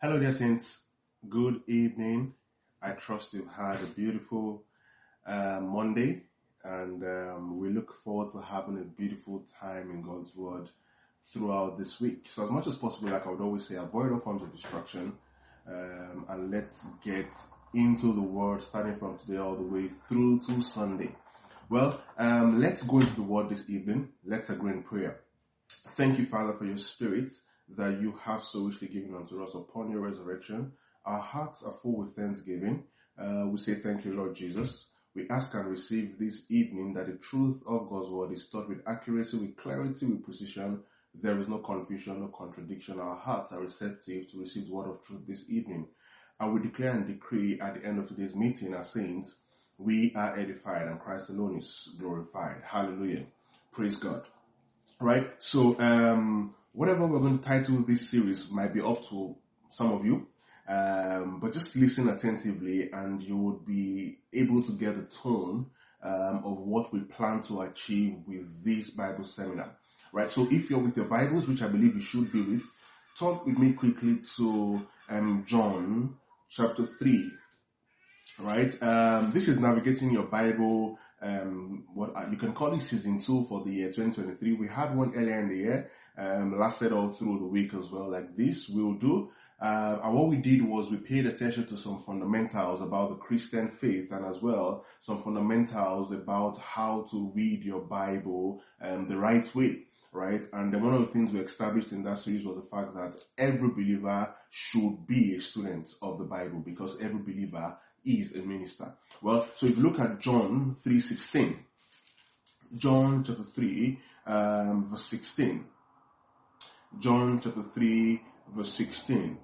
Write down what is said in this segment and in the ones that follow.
Hello, dear saints. Good evening. I trust you've had a beautiful Monday, and we look forward to having a beautiful time in God's Word throughout this week. So, as much as possible, like I would always say, avoid all forms of distraction, and let's get into the Word starting from today all the way through to Sunday. Well, let's go into the Word this evening. Let's agree in prayer. Thank you, Father, for your Spirit that you have so richly given unto us upon your resurrection. Our hearts are full with thanksgiving. We say thank you, Lord Jesus. We ask and receive this evening that the truth of God's word is taught with accuracy, with clarity, with precision. There is no confusion, no contradiction. Our hearts are receptive to receive the word of truth this evening. And we declare and decree at the end of today's meeting as saints, we are edified and Christ alone is glorified. Hallelujah. Praise God. Right? So, whatever we're going to title this series might be up to some of you, but just listen attentively and you would be able to get the tone of what we plan to achieve with this Bible seminar. Right? So if you're with your Bibles, which I believe you should be with, turn with me quickly to John chapter 3. Right? This is Navigating Your Bible. What you can call it season 2 for the year 2023. We had one earlier in the year, lasted all through the week as well, like this we'll do. And what we did was we paid attention to some fundamentals about the Christian faith and as well some fundamentals about how to read your Bible the right way. Right? And then one of the things we established in that series was the fact that every believer should be a student of the Bible because every believer is a minister. Well, so if you look at John 3:16, John chapter 3, verse 16. John chapter 3, verse 16.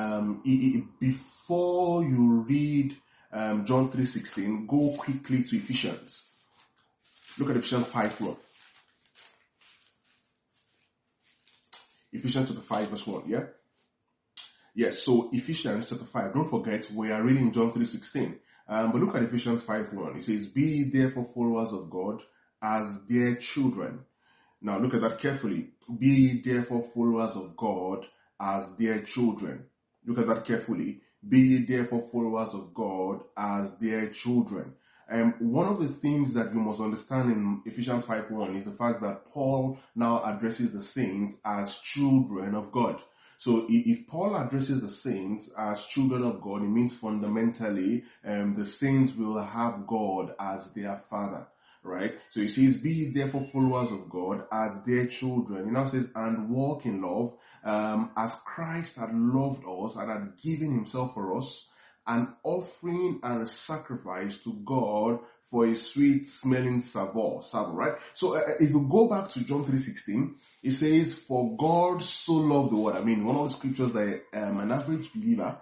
Before you read John 3:16, go quickly to Ephesians. Look at Ephesians 5:1. Ephesians chapter 5, verse 1, yeah? Yes, so Ephesians chapter 5, don't forget, we are reading John 3:16. But look at Ephesians 5:1. It says, be ye therefore followers of God as dear children. Now look at that carefully. Be ye therefore followers of God as dear children. Look at that carefully. Be ye therefore followers of God as dear children. One of the things that you must understand in Ephesians 5:1 is the fact that Paul now addresses the saints as children of God. So if Paul addresses the saints as children of God, it means fundamentally the saints will have God as their father, right? So he says, be ye therefore followers of God as their children. He now says, and walk in love as Christ had loved us and had given himself for us, an offering and a sacrifice to God for a sweet smelling savour, right? So if you go back to John 3:16, it says, for God so loved the world. I mean, one of the scriptures that an average believer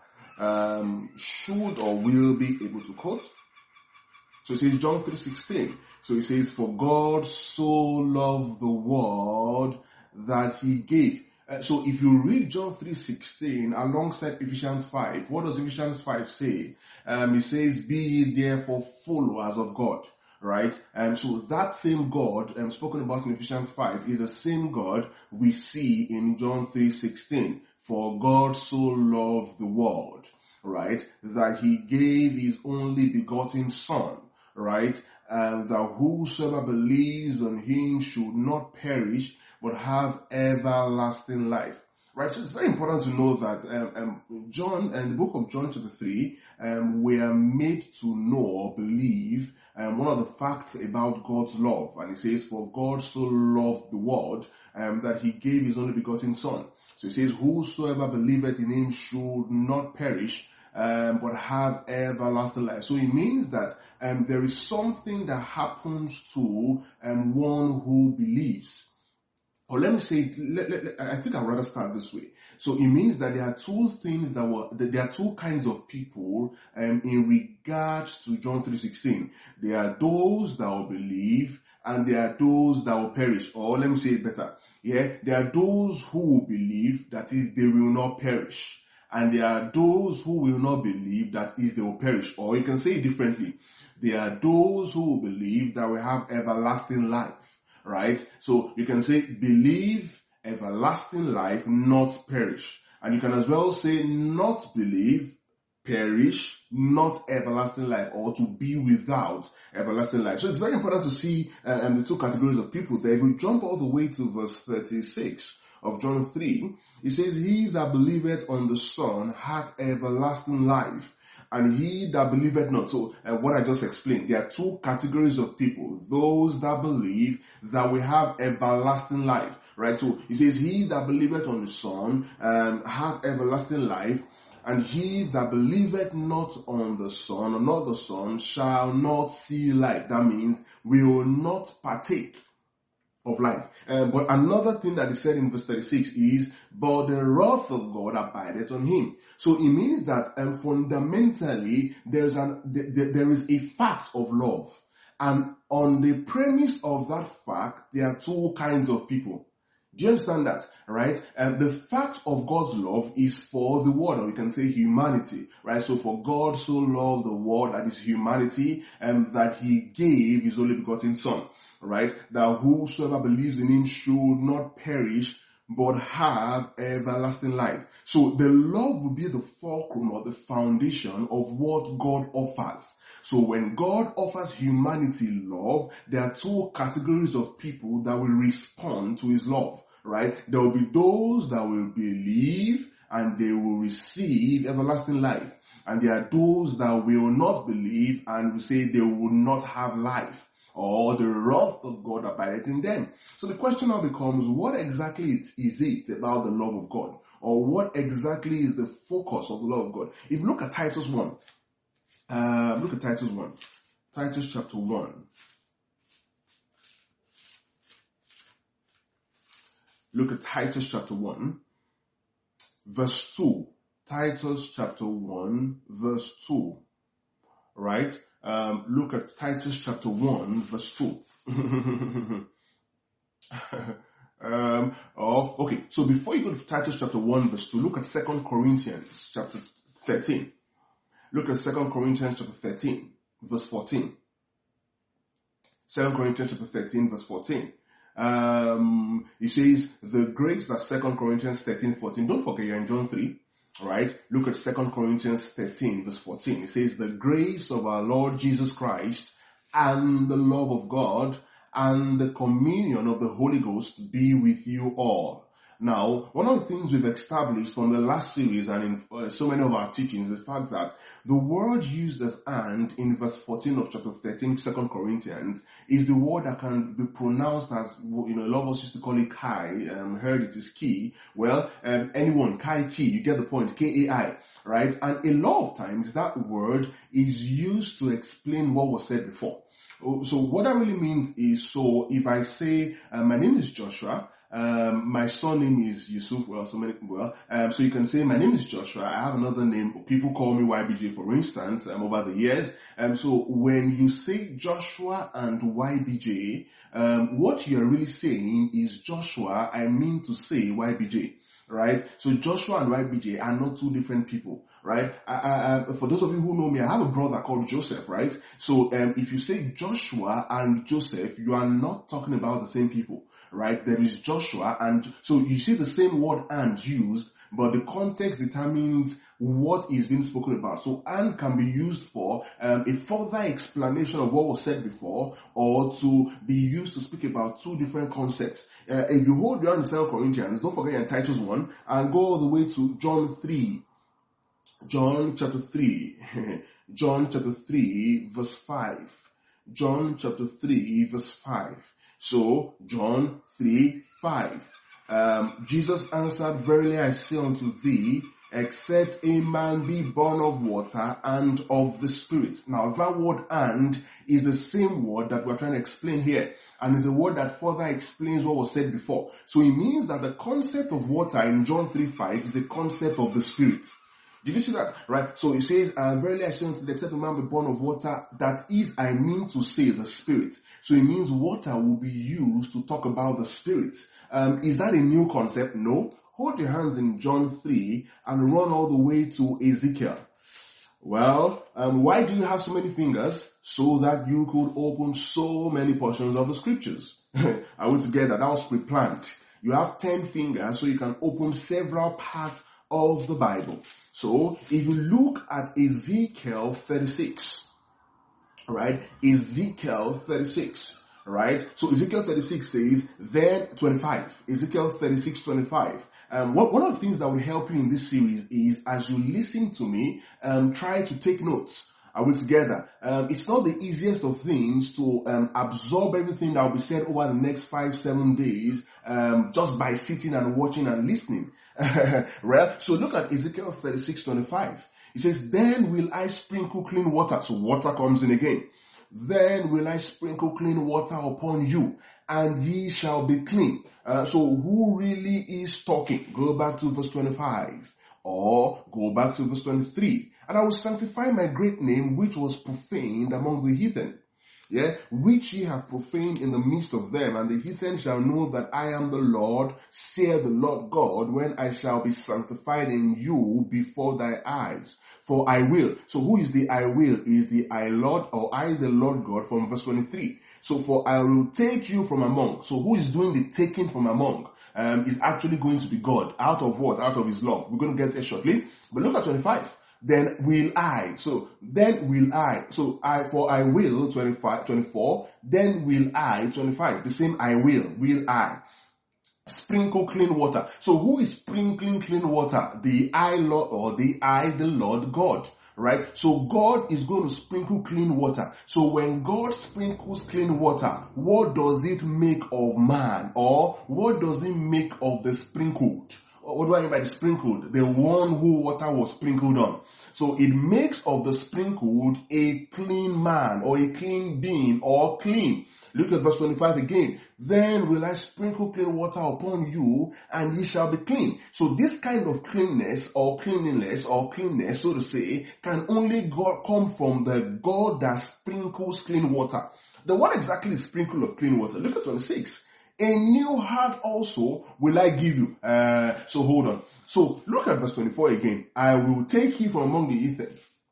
should or will be able to quote. So it says John 3:16. So it says, for God so loved the world that he gave. So if you read John 3:16 alongside Ephesians 5, what does Ephesians 5 say? It says, be ye therefore followers of God, right? So that same God spoken about in Ephesians 5 is the same God we see in John 3:16. For God so loved the world, right? That he gave his only begotten Son, right? And that whosoever believes on him should not perish, but have everlasting life. Right, so it's very important to know that John and the book of John chapter 3, we are made to know or believe one of the facts about God's love. And it says, for God so loved the world that he gave his only begotten Son. So it says, whosoever believeth in him should not perish, but have everlasting life. So it means that there is something that happens to one who believes. Or let me say, I think I'd rather start this way. So it means that there are there are two kinds of people in regards to John 3:16. There are those that will believe and there are those that will perish. Or let me say it better. Yeah, there are those who will believe, that is, they will not perish. And there are those who will not believe, that is, they will perish. Or you can say it differently. There are those who will believe that will have everlasting life. Right? So you can say, believe everlasting life, not perish. And you can as well say not believe, perish, not everlasting life, or to be without everlasting life. So it's very important to see the two categories of people there. If we jump all the way to verse 36 of John 3, it says, he that believeth on the Son hath everlasting life, and he that believeth not. So what I just explained, there are two categories of people. Those that believe that we have everlasting life, right? So it says, he that believeth on the Son hath everlasting life, and he that believeth not on the Son, or not the Son, shall not see life. That means will not partake of life. But another thing that is said in verse 36 is, but the wrath of God abideth on him. So it means that fundamentally there is a fact of love. And on the premise of that fact, there are two kinds of people. Do you understand that? Right? The fact of God's love is for the world, or you can say humanity, right? So for God so loved the world, that is humanity, and that he gave his only begotten Son, right? That whosoever believes in him should not perish, but have everlasting life. So the love will be the fulcrum or the foundation of what God offers. So when God offers humanity love, there are two categories of people that will respond to his love, right? There will be those that will believe and they will receive everlasting life. And there are those that will not believe and will say they will not have life, or the wrath of God abideth in them. So the question now becomes, what exactly is it about the love of God? Or what exactly is the focus of the love of God? If you look at Titus 1, look at Titus 1. Titus chapter 1. Look at Titus chapter 1, verse 2. Titus chapter 1, verse 2. Right? Look at Titus chapter 1, verse 2. Okay. So before you go to Titus chapter 1, verse 2, look at 2 Corinthians chapter 13. Look at 2 Corinthians chapter 13, verse 14. 2 Corinthians chapter 13, verse 14. It says, the grace, that 2 Corinthians 13, 14. Don't forget you're in John 3, right? Look at 2 Corinthians 13, verse 14. It says, the grace of our Lord Jesus Christ and the love of God and the communion of the Holy Ghost be with you all. Now, one of the things we've established from the last series and in so many of our teachings is the fact that the word used as and in verse 14 of chapter 13, 2 Corinthians, is the word that can be pronounced as, a lot of us used to call it kai, heard it is key. Well, anyone, kai ki, you get the point, K-A-I, right? And a lot of times that word is used to explain what was said before. So what that really means is, so if I say, my name is Joshua, my surname is Yusuf, so you can say, my name is Joshua, I have another name, people call me YBJ for instance, over the years, so when you say Joshua and YBJ, what you're really saying is, Joshua, I mean to say YBJ, right? So Joshua and YBJ are not two different people, right? For those of you who know me, I have a brother called Joseph, right? So if you say Joshua and Joseph, you are not talking about the same people, right? There is Joshua, and so you see the same word and used, but the context determines what is being spoken about. So and can be used for a further explanation of what was said before, or to be used to speak about two different concepts. If you hold your 2 Corinthians, don't forget your Titus 1, and go all the way to John 3. John chapter 3. John chapter 3 verse 5. John chapter 3 verse 5. So, John 3, 5. Jesus answered, verily I say unto thee, except a man be born of water and of the Spirit. Now, that word and is the same word that we're trying to explain here, and is the word that further explains what was said before. So it means that the concept of water in John 3, 5 is the concept of the Spirit. Did you see that? Right. So it says, verily I say unto thee, except a man be born of water, that is, I mean to say, the Spirit. So it means water will be used to talk about the Spirit. Is that a new concept? No. Hold your hands in John 3 and run all the way to Ezekiel. Well, why do you have so many fingers? So that you could open so many portions of the scriptures. Are we together? That was pre-planned. You have 10 fingers so you can open several parts of the Bible. So if you look at Ezekiel 36, right? Ezekiel 36, right? So Ezekiel 36 says, then 25. Ezekiel 36, 25. One of the things that will help you in this series is, as you listen to me, try to take notes. Are we together? It's not the easiest of things to absorb everything that will be said over the next 5-7 days just by sitting and watching and listening. Right? So look at Ezekiel 36:25. It says, then will I sprinkle clean water. So water comes in again. Then will I sprinkle clean water upon you, and ye shall be clean. So who really is talking? Go back to verse 25. Or go back to verse 23. And I will sanctify my great name, which was profaned among the heathen. Yeah, which ye have profaned in the midst of them, and the heathen shall know that I am the Lord, saith the Lord God, when I shall be sanctified in you before thy eyes. For I will. So who is the I will? Is the I Lord, or I the Lord God, from verse 23. So for I will take you from among. So who is doing the taking from among? Is actually going to be God. Out of what? Out of his love. We're going to get there shortly. But look at 25. Then will I. So then will I. So I will, 25, 24. Then will I, 25. The same I will I. Sprinkle clean water. So who is sprinkling clean water? The I Lord, or the I, the Lord God. Right? So God is going to sprinkle clean water. So when God sprinkles clean water, what does it make of man? Or what does it make of the sprinkled? What do I mean by the sprinkled? The one who water was sprinkled on. So it makes of the sprinkled a clean man, or a clean being, or clean. Look at verse 25 again. Then will I sprinkle clean water upon you, and ye shall be clean. So this kind of cleanness, or cleanliness, or cleanness, so to say, can only come from the God that sprinkles clean water. Then what exactly is sprinkle of clean water? Look at 26. A new heart also will I give you. So hold on. So look at verse 24 again. I will take you from among the heathen.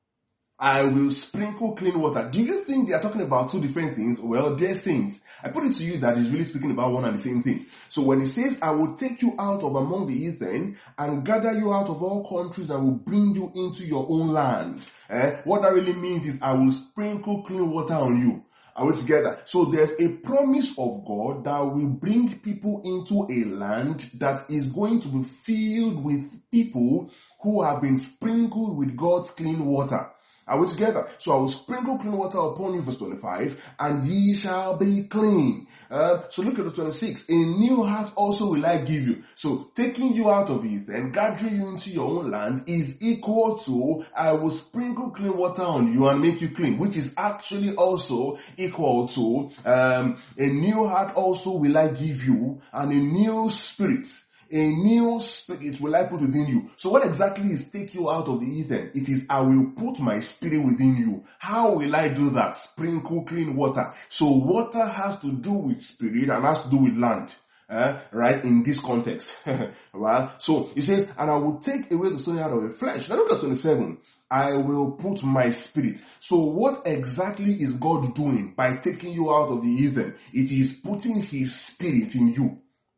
I will sprinkle clean water. Do you think they are talking about two different things? Well, dear saints, I put it to you that he's really speaking about one and the same thing. So when he says, I will take you out of among the heathen and gather you out of all countries and will bring you into your own land. What that really means is I will sprinkle clean water on you. Are we together? So there's a promise of God that will bring people into a land that is going to be filled with people who have been sprinkled with God's clean water. Are we together? So I will sprinkle clean water upon you, verse 25, and ye shall be clean. So look at verse 26. A new heart also will I give you. So taking you out of it and gathering you into your own land is equal to I will sprinkle clean water on you and make you clean, which is actually also equal to a new heart also will I give you, and a new spirit. A new spirit will I put within you. So what exactly is take you out of the heathen? It is I will put my spirit within you. How will I do that? Sprinkle clean water. So water has to do with spirit and has to do with land. Right, in this context. Right? So he says, and I will take away the stony heart of your flesh. Now look at 27. I will put my spirit. So what exactly is God doing by taking you out of the heathen? It is putting his spirit in you.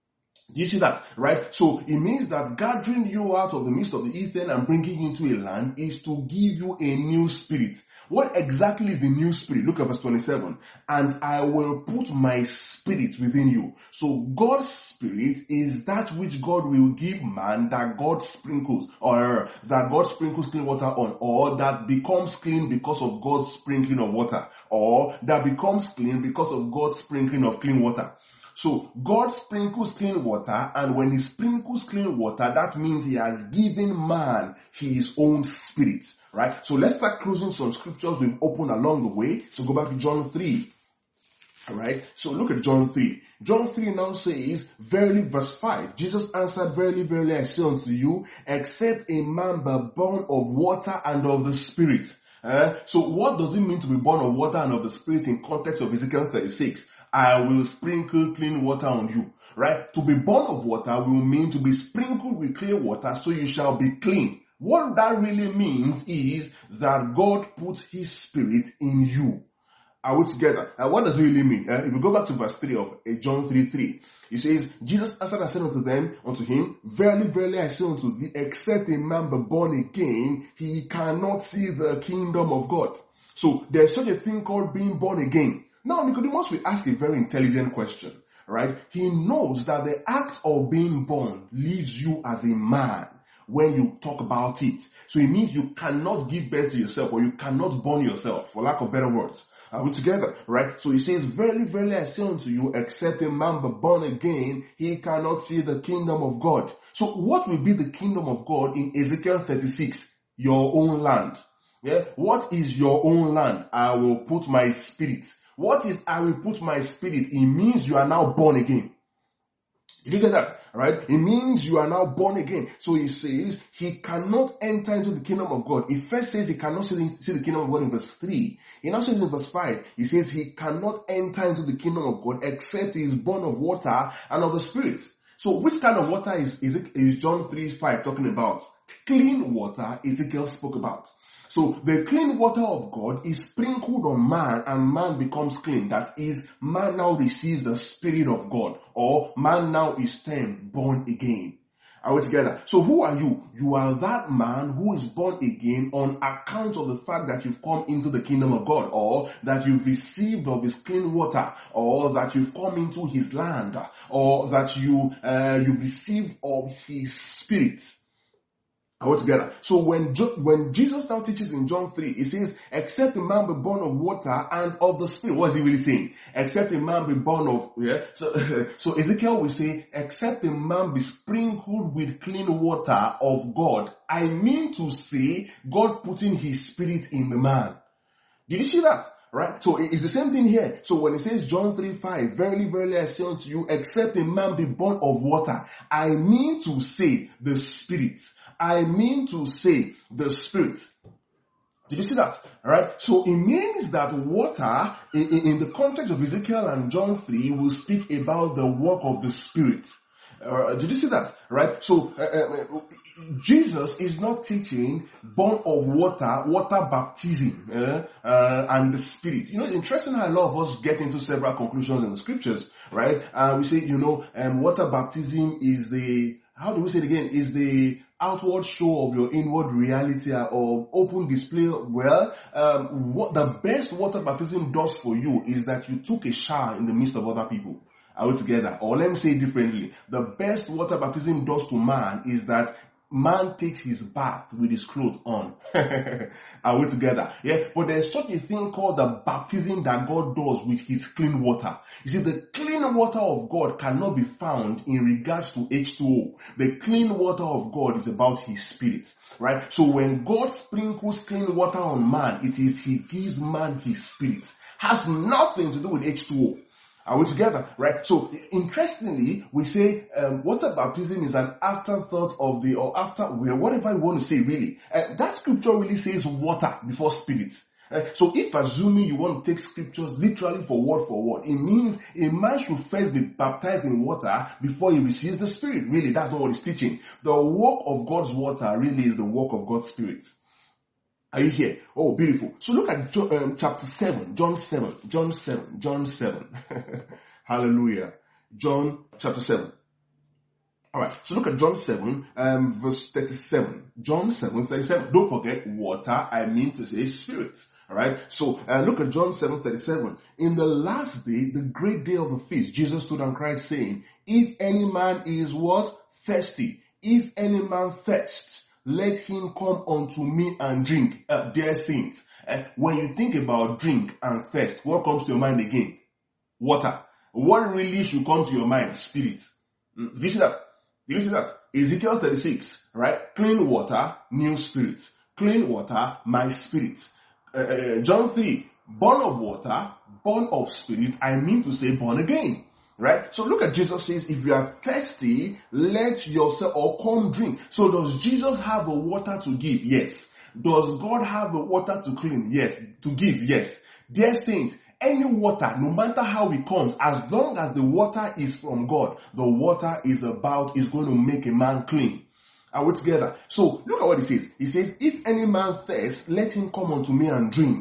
Do you see that? Right? So it means that gathering you out of the midst of the heathen and bringing you into a land is to give you a new spirit. What exactly is the new spirit? Look at verse 27. And I will put my spirit within you. So God's spirit is that which God will give man that God sprinkles, or that God sprinkles clean water on, or that becomes clean because of God's sprinkling of water, or that becomes clean because of God's sprinkling of clean water. So God sprinkles clean water, and when he sprinkles clean water, that means he has given man his own spirit, right? So let's start closing some scriptures we've opened along the way. So go back to John 3, all right? So look at John 3. John 3 now says, verily, verse 5, Jesus answered, verily, verily, I say unto you, except a man be born of water and of the spirit. So what does it mean to be born of water and of the spirit in context of Ezekiel 36? I will sprinkle clean water on you, right? To be born of water will mean to be sprinkled with clean water, so you shall be clean. What that really means is that God put his spirit in you. Are we together? What does it really mean? If we go back to verse 3 of John 3:3, it says, Jesus answered and said unto him, verily, verily, I say unto thee, except a man be born again, he cannot see the kingdom of God. So there's such a thing called being born again. Now Nicodemus will ask a very intelligent question, right? He knows that the act of being born leaves you as a man when you talk about it. So it means you cannot give birth to yourself, or you cannot born yourself, for lack of better words. Are we together? Right? So he says, verily, verily, I say unto you, except a man be born again, he cannot see the kingdom of God. So what will be the kingdom of God in Ezekiel 36? Your own land. Yeah? What is your own land? I will put my spirit. What is I will put my spirit? It means you are now born again. Did you get that? Right? It means you are now born again. So he says he cannot enter into the kingdom of God. He first says he cannot see the kingdom of God in verse 3. He now says in verse 5, he says he cannot enter into the kingdom of God except he is born of water and of the Spirit. So which kind of water is John 3:5 talking about? Clean water Ezekiel spoke about. So the clean water of God is sprinkled on man, and man becomes clean. That is, man now receives the Spirit of God, or man now is turned born again. Are we together? So who are you? You are that man who is born again on account of the fact that you've come into the kingdom of God, or that you've received of his clean water, or that you've come into his land, or that you've received of his Spirit. Are we together? So when Jesus now teaches in John 3, he says, except a man be born of water and of the Spirit. What is he really saying? Except a man be born of, So Ezekiel will say, except a man be sprinkled with clean water of God. I mean to say, God putting his Spirit in the man. Did you see that? Right? So it's the same thing here. So when it says John 3:5, verily, verily, I say unto you, except a man be born of water, I mean to say the Spirit. I mean to say the Spirit. Did you see that? Alright? So it means that water, in the context of Ezekiel and John 3, will speak about the work of the Spirit. Did you see that? Right? So Jesus is not teaching born of water baptism, and the Spirit. You know, it's interesting how a lot of us get into several conclusions in the scriptures, right? We say, water baptism is is the outward show of your inward reality or open display. Well, what the best water baptism does for you is that you took a shower in the midst of other people. Are we together? Or let me say it differently. The best water baptism does to man is that man takes his bath with his clothes on. Are we together? Yeah. But there's such a thing called the baptism that God does with his clean water. You see, the clean water of God cannot be found in regards to H2O. The clean water of God is about his Spirit. Right? So when God sprinkles clean water on man, it is he gives man his Spirit. Has nothing to do with H2O. Are we together? Right? So, interestingly, we say water baptism is an afterthought of whatever you want to say, really. That scripture really says water before Spirit. So, if assuming you want to take scriptures literally for word, it means a man should first be baptized in water before he receives the Spirit. Really, that's not what it's teaching. The work of God's water really is the work of God's Spirit. Are you here? Oh, beautiful. So look at chapter 7, John 7. Hallelujah. John chapter 7. Alright, so look at John 7, verse 37. John 7:37. Don't forget water, I mean to say Spirit. Alright, so look at John 7:37. In the last day, the great day of the feast, Jesus stood and cried, saying, if any man is what? Thirsty. If any man thirst, let him come unto me and drink. Dear saints, when you think about drink and thirst, what comes to your mind again? Water. What really should come to your mind? Spirit. Did you see that? Did you see that? Ezekiel 36, right? Clean water, new spirit. Clean water, my spirit. John 3, born of water, born of spirit, I mean to say born again. Right? So look at Jesus says, if you are thirsty, let yourself or come drink. So does Jesus have a water to give? Yes. Does God have a water to clean? Yes. To give? Yes. Dear saints, any water, no matter how it comes, as long as the water is from God, the water is going to make a man clean. Are we together? So look at what he says. He says, if any man thirst, let him come unto me and drink.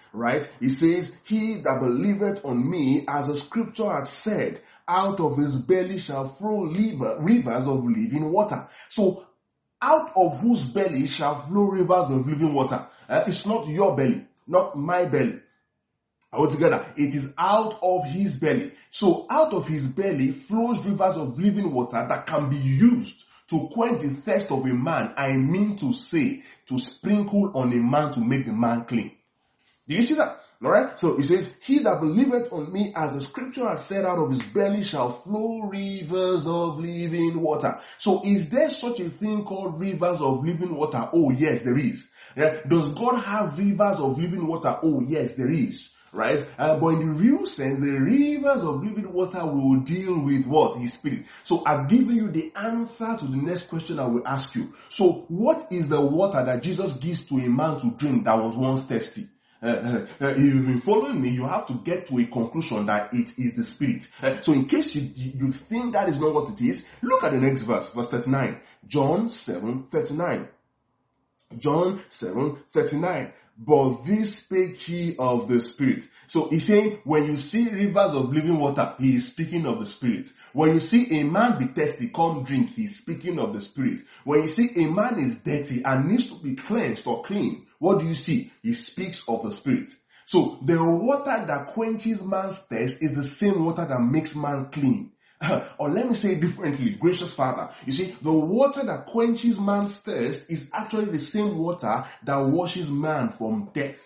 right? It says, he that believeth on me, as the scripture had said, out of his belly shall flow rivers of living water. So, out of whose belly shall flow rivers of living water? It's not your belly, not my belly. Altogether, it is out of his belly. So, out of his belly flows rivers of living water that can be used to quench the thirst of a man. I mean to say, to sprinkle on a man to make the man clean. Do you see that? Alright? So it says, he that believeth on me, as the scripture had said, out of his belly shall flow rivers of living water. So is there such a thing called rivers of living water? Oh yes, there is. Yeah. Does God have rivers of living water? Oh yes, there is. Right? But in the real sense, the rivers of living water will deal with what? His spirit. So I've given you the answer to the next question I will ask you. So what is the water that Jesus gives to a man to drink that was once thirsty? If you've been following me, you have to get to a conclusion that it is the spirit. So in case you think that is not what it is, look at the next verse 39. John 7:39. John 7:39. But this spake he of the spirit. So he's saying, when you see rivers of living water, he is speaking of the spirit. When you see a man be thirsty, come drink, he's speaking of the spirit. When you see a man is dirty and needs to be cleansed or clean, what do you see? He speaks of the spirit. So the water that quenches man's thirst is the same water that makes man clean. Or let me say it differently, gracious Father. You see, the water that quenches man's thirst is actually the same water that washes man from death.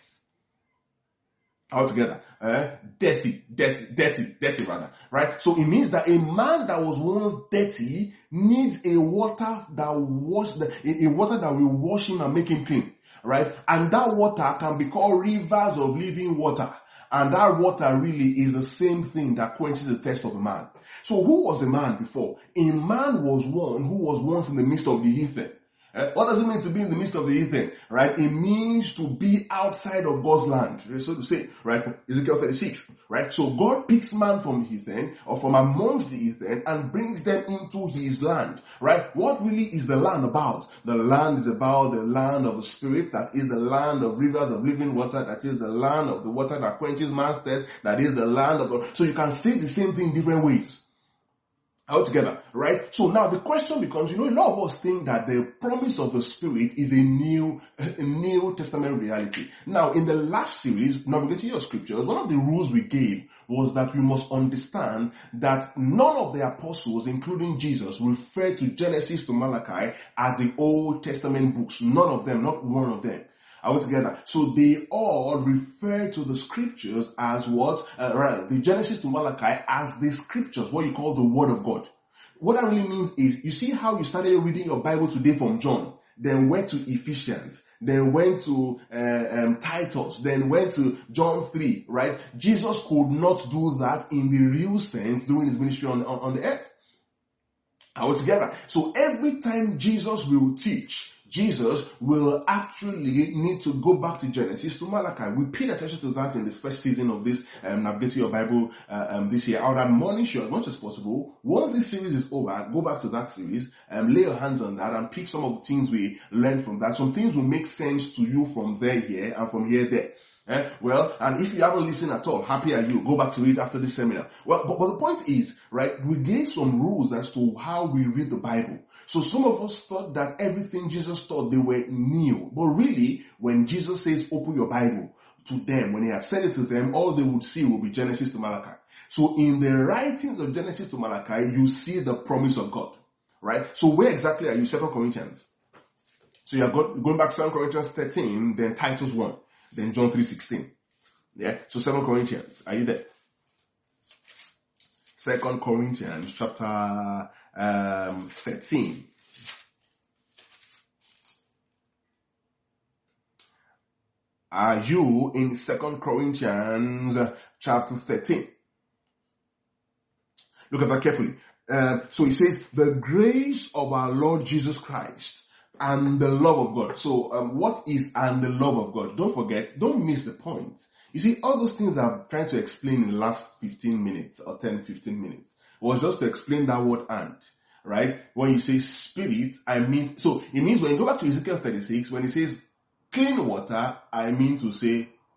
Altogether, dirty rather, right? So it means that a man that was once dirty needs a water that will wash him and make him clean, right? And that water can be called rivers of living water. And that water really is the same thing that quenches the thirst of a man. So who was a man before? A man was one who was once in the midst of the heathen. What does it mean to be in the midst of the heathen? Right? It means to be outside of God's land, so to say, right? Ezekiel 36, right? So God picks man from heathen or from amongst the heathen and brings them into his land, right? What really is the land about? The land is about the land of the spirit, that is the land of rivers of living water, that is the land of the water that quenches man's thirst, that is the land of the... So you can say the same thing in different ways. Altogether, right? So now the question becomes, a lot of us think that the promise of the Spirit is a New Testament reality. Now, in the last series, Navigating Your Scriptures, one of the rules we gave was that we must understand that none of the apostles, including Jesus, referred to Genesis to Malachi as the Old Testament books. None of them, not one of them. Altogether. So they all refer to the scriptures as what? The Genesis to Malachi as the scriptures, what you call the Word of God. What that really means is, you see how you started reading your Bible today from John, then went to Ephesians, then went to Titus, then went to John 3, right? Jesus could not do that in the real sense during his ministry on the earth. Altogether. So every time Jesus will teach, Jesus will actually need to go back to Genesis to Malachi. We paid attention to that in this first season of this Navigating Your Bible this year. I would admonish you as much as possible. Once this series is over, go back to that series, lay your hands on that and pick some of the things we learned from that. Some things will make sense to you from there here and from here there. Well, and if you haven't listened at all, happy are you. Go back to it after this seminar. Well, but the point is, right, we gave some rules as to how we read the Bible. So some of us thought that everything Jesus taught, they were new. But really, when Jesus says, open your Bible to them, when he had said it to them, all they would see will be Genesis to Malachi. So in the writings of Genesis to Malachi, you see the promise of God, right? So where exactly are you? 2 Corinthians. So you're going back to 2 Corinthians 13, then Titus 1. Then John 3:16. Yeah. So 2 Corinthians. Are you there? 2 Corinthians chapter 13. Are you in 2 Corinthians chapter 13? Look at that carefully. So it says, the grace of our Lord Jesus Christ and the love of God. So what is and the love of God? Don't forget, don't miss the point. You see, all those things I'm trying to explain in the last 15 minutes or 10-15 minutes was just to explain that word and, right? When you say spirit, I mean, so it means when you go back to Ezekiel 36, when it says clean water, I mean to say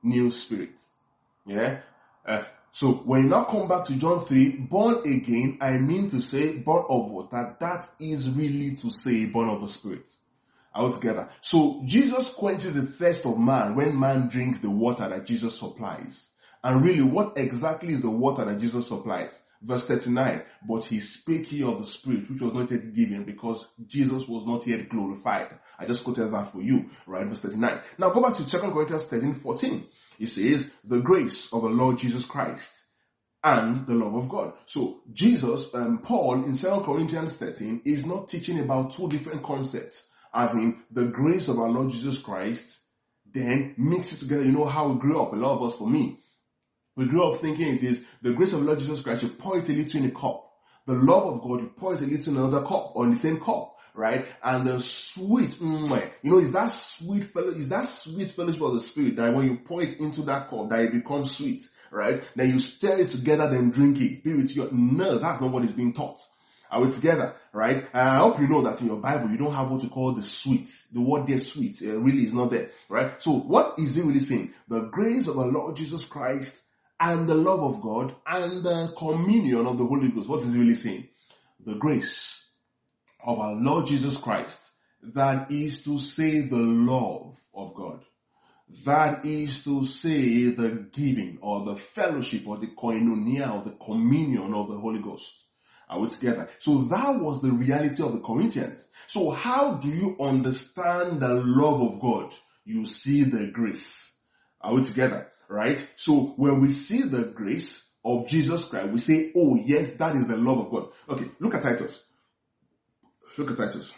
new spirit. Yeah. So when you now come back to John 3, born again, I mean to say born of water. That is really to say born of the Spirit. Altogether. So Jesus quenches the thirst of man when man drinks the water that Jesus supplies. And really, what exactly is the water that Jesus supplies? Verse 39, but he spake ye of the Spirit, which was not yet given, because Jesus was not yet glorified. I just quoted that for you, right? Verse 39. Now go back to 2 Corinthians 13:14. It says, the grace of the Lord Jesus Christ and the love of God. So Jesus, Paul in 2 Corinthians 13 is not teaching about two different concepts, as in the grace of our Lord Jesus Christ, then mix it together. You know how we grew up, a lot of us, for me. We grew up thinking it is the grace of the Lord Jesus Christ, you pour it a little in a cup. The love of God, you pour it a little in another cup, or in the same cup, right? And the sweet, is that sweet fellowship of the Spirit that when you pour it into that cup, that it becomes sweet, right? Then you stir it together, then drink it. Be with your, no, that's not what is being taught. Are we together, right? I hope you know that in your Bible, you don't have what you call the sweet. The word there, sweet, really is not there, right? So what is it really saying? The grace of the Lord Jesus Christ and the love of God and the communion of the Holy Ghost. What is it really saying? The grace of our Lord Jesus Christ. That is to say the love of God. That is to say the giving or the fellowship or the koinonia or the communion of the Holy Ghost. Are we together? So that was the reality of the Corinthians. So how do you understand the love of God? You see the grace. Are we together? Right? So when we see the grace of Jesus Christ, we say, oh yes, that is the love of God. Okay, look at Titus. Look at Titus.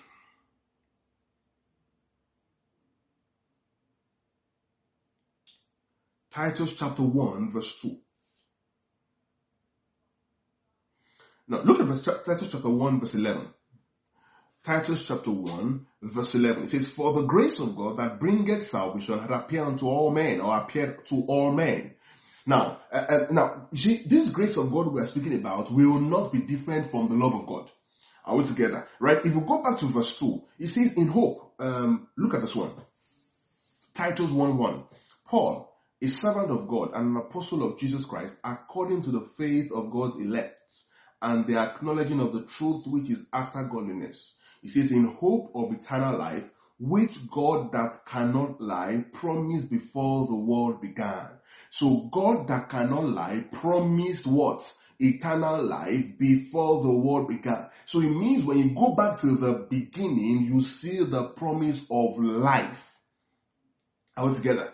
Titus chapter 1 verse 2. Now look at Titus chapter 1 verse 11. Titus chapter 1 verse 11. It says, for the grace of God that bringeth salvation had appeared unto all men, or appeared to all men. Now, you see, this grace of God we are speaking about will not be different from the love of God. Are we together? Right? If we go back to verse 2, it says, in hope, look at this one. Titus 1:1. Paul, a servant of God and an apostle of Jesus Christ, according to the faith of God's elect, and the acknowledging of the truth which is after godliness. It says, in hope of eternal life, which God that cannot lie promised before the world began. So God that cannot lie promised what? Eternal life before the world began. So it means when you go back to the beginning, you see the promise of life. Are we together?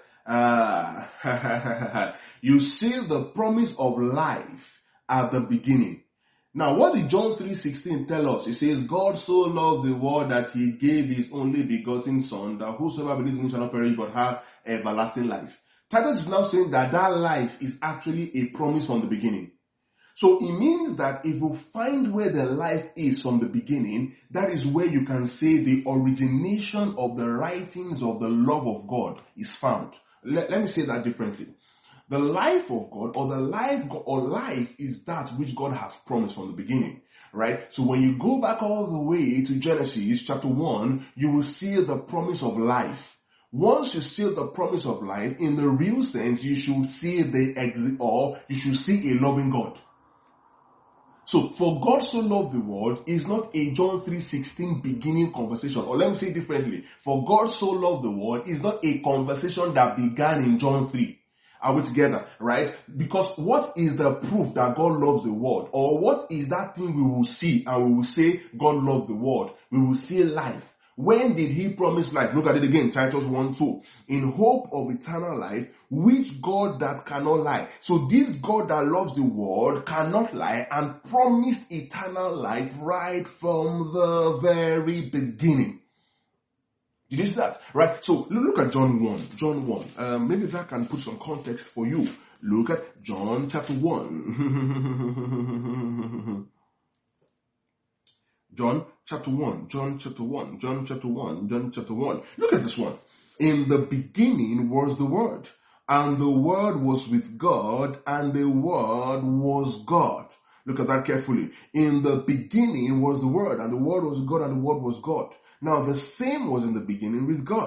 You see the promise of life at the beginning. Now, what did John 3:16 tell us? It says, God so loved the world that he gave his only begotten son, that whosoever believes in him shall not perish but have everlasting life. Titus is now saying that life is actually a promise from the beginning. So it means that if you find where the life is from the beginning, that is where you can say the origination of the writings of the love of God is found. Let me say that differently. The life of God, or life is that which God has promised from the beginning, right? So when you go back all the way to Genesis chapter 1, you will see the promise of life. Once you see the promise of life, in the real sense, you should see you should see a loving God. So, for God so loved the world is not a John 3:16 beginning conversation. Or let me say it differently. For God so loved the world is not a conversation that began in John 3. Are we together? Right? Because what is the proof that God loves the world? Or what is that thing we will see and we will say God loves the world? We will see life. When did he promise life? Look at it again, Titus 1:2. In hope of eternal life, which God that cannot lie. So this God that loves the world cannot lie and promised eternal life right from the very beginning. Did you see that? Right? So look at John 1. John 1. Maybe that can put some context for you. Look at John chapter 1. John chapter 1. John chapter 1. John chapter 1. John chapter 1. Look at this one. In the beginning was the Word, and the Word was with God, and the Word was God. Look at that carefully. In the beginning was the Word, and the Word was God, and the Word was God. Now the same was in the beginning with God.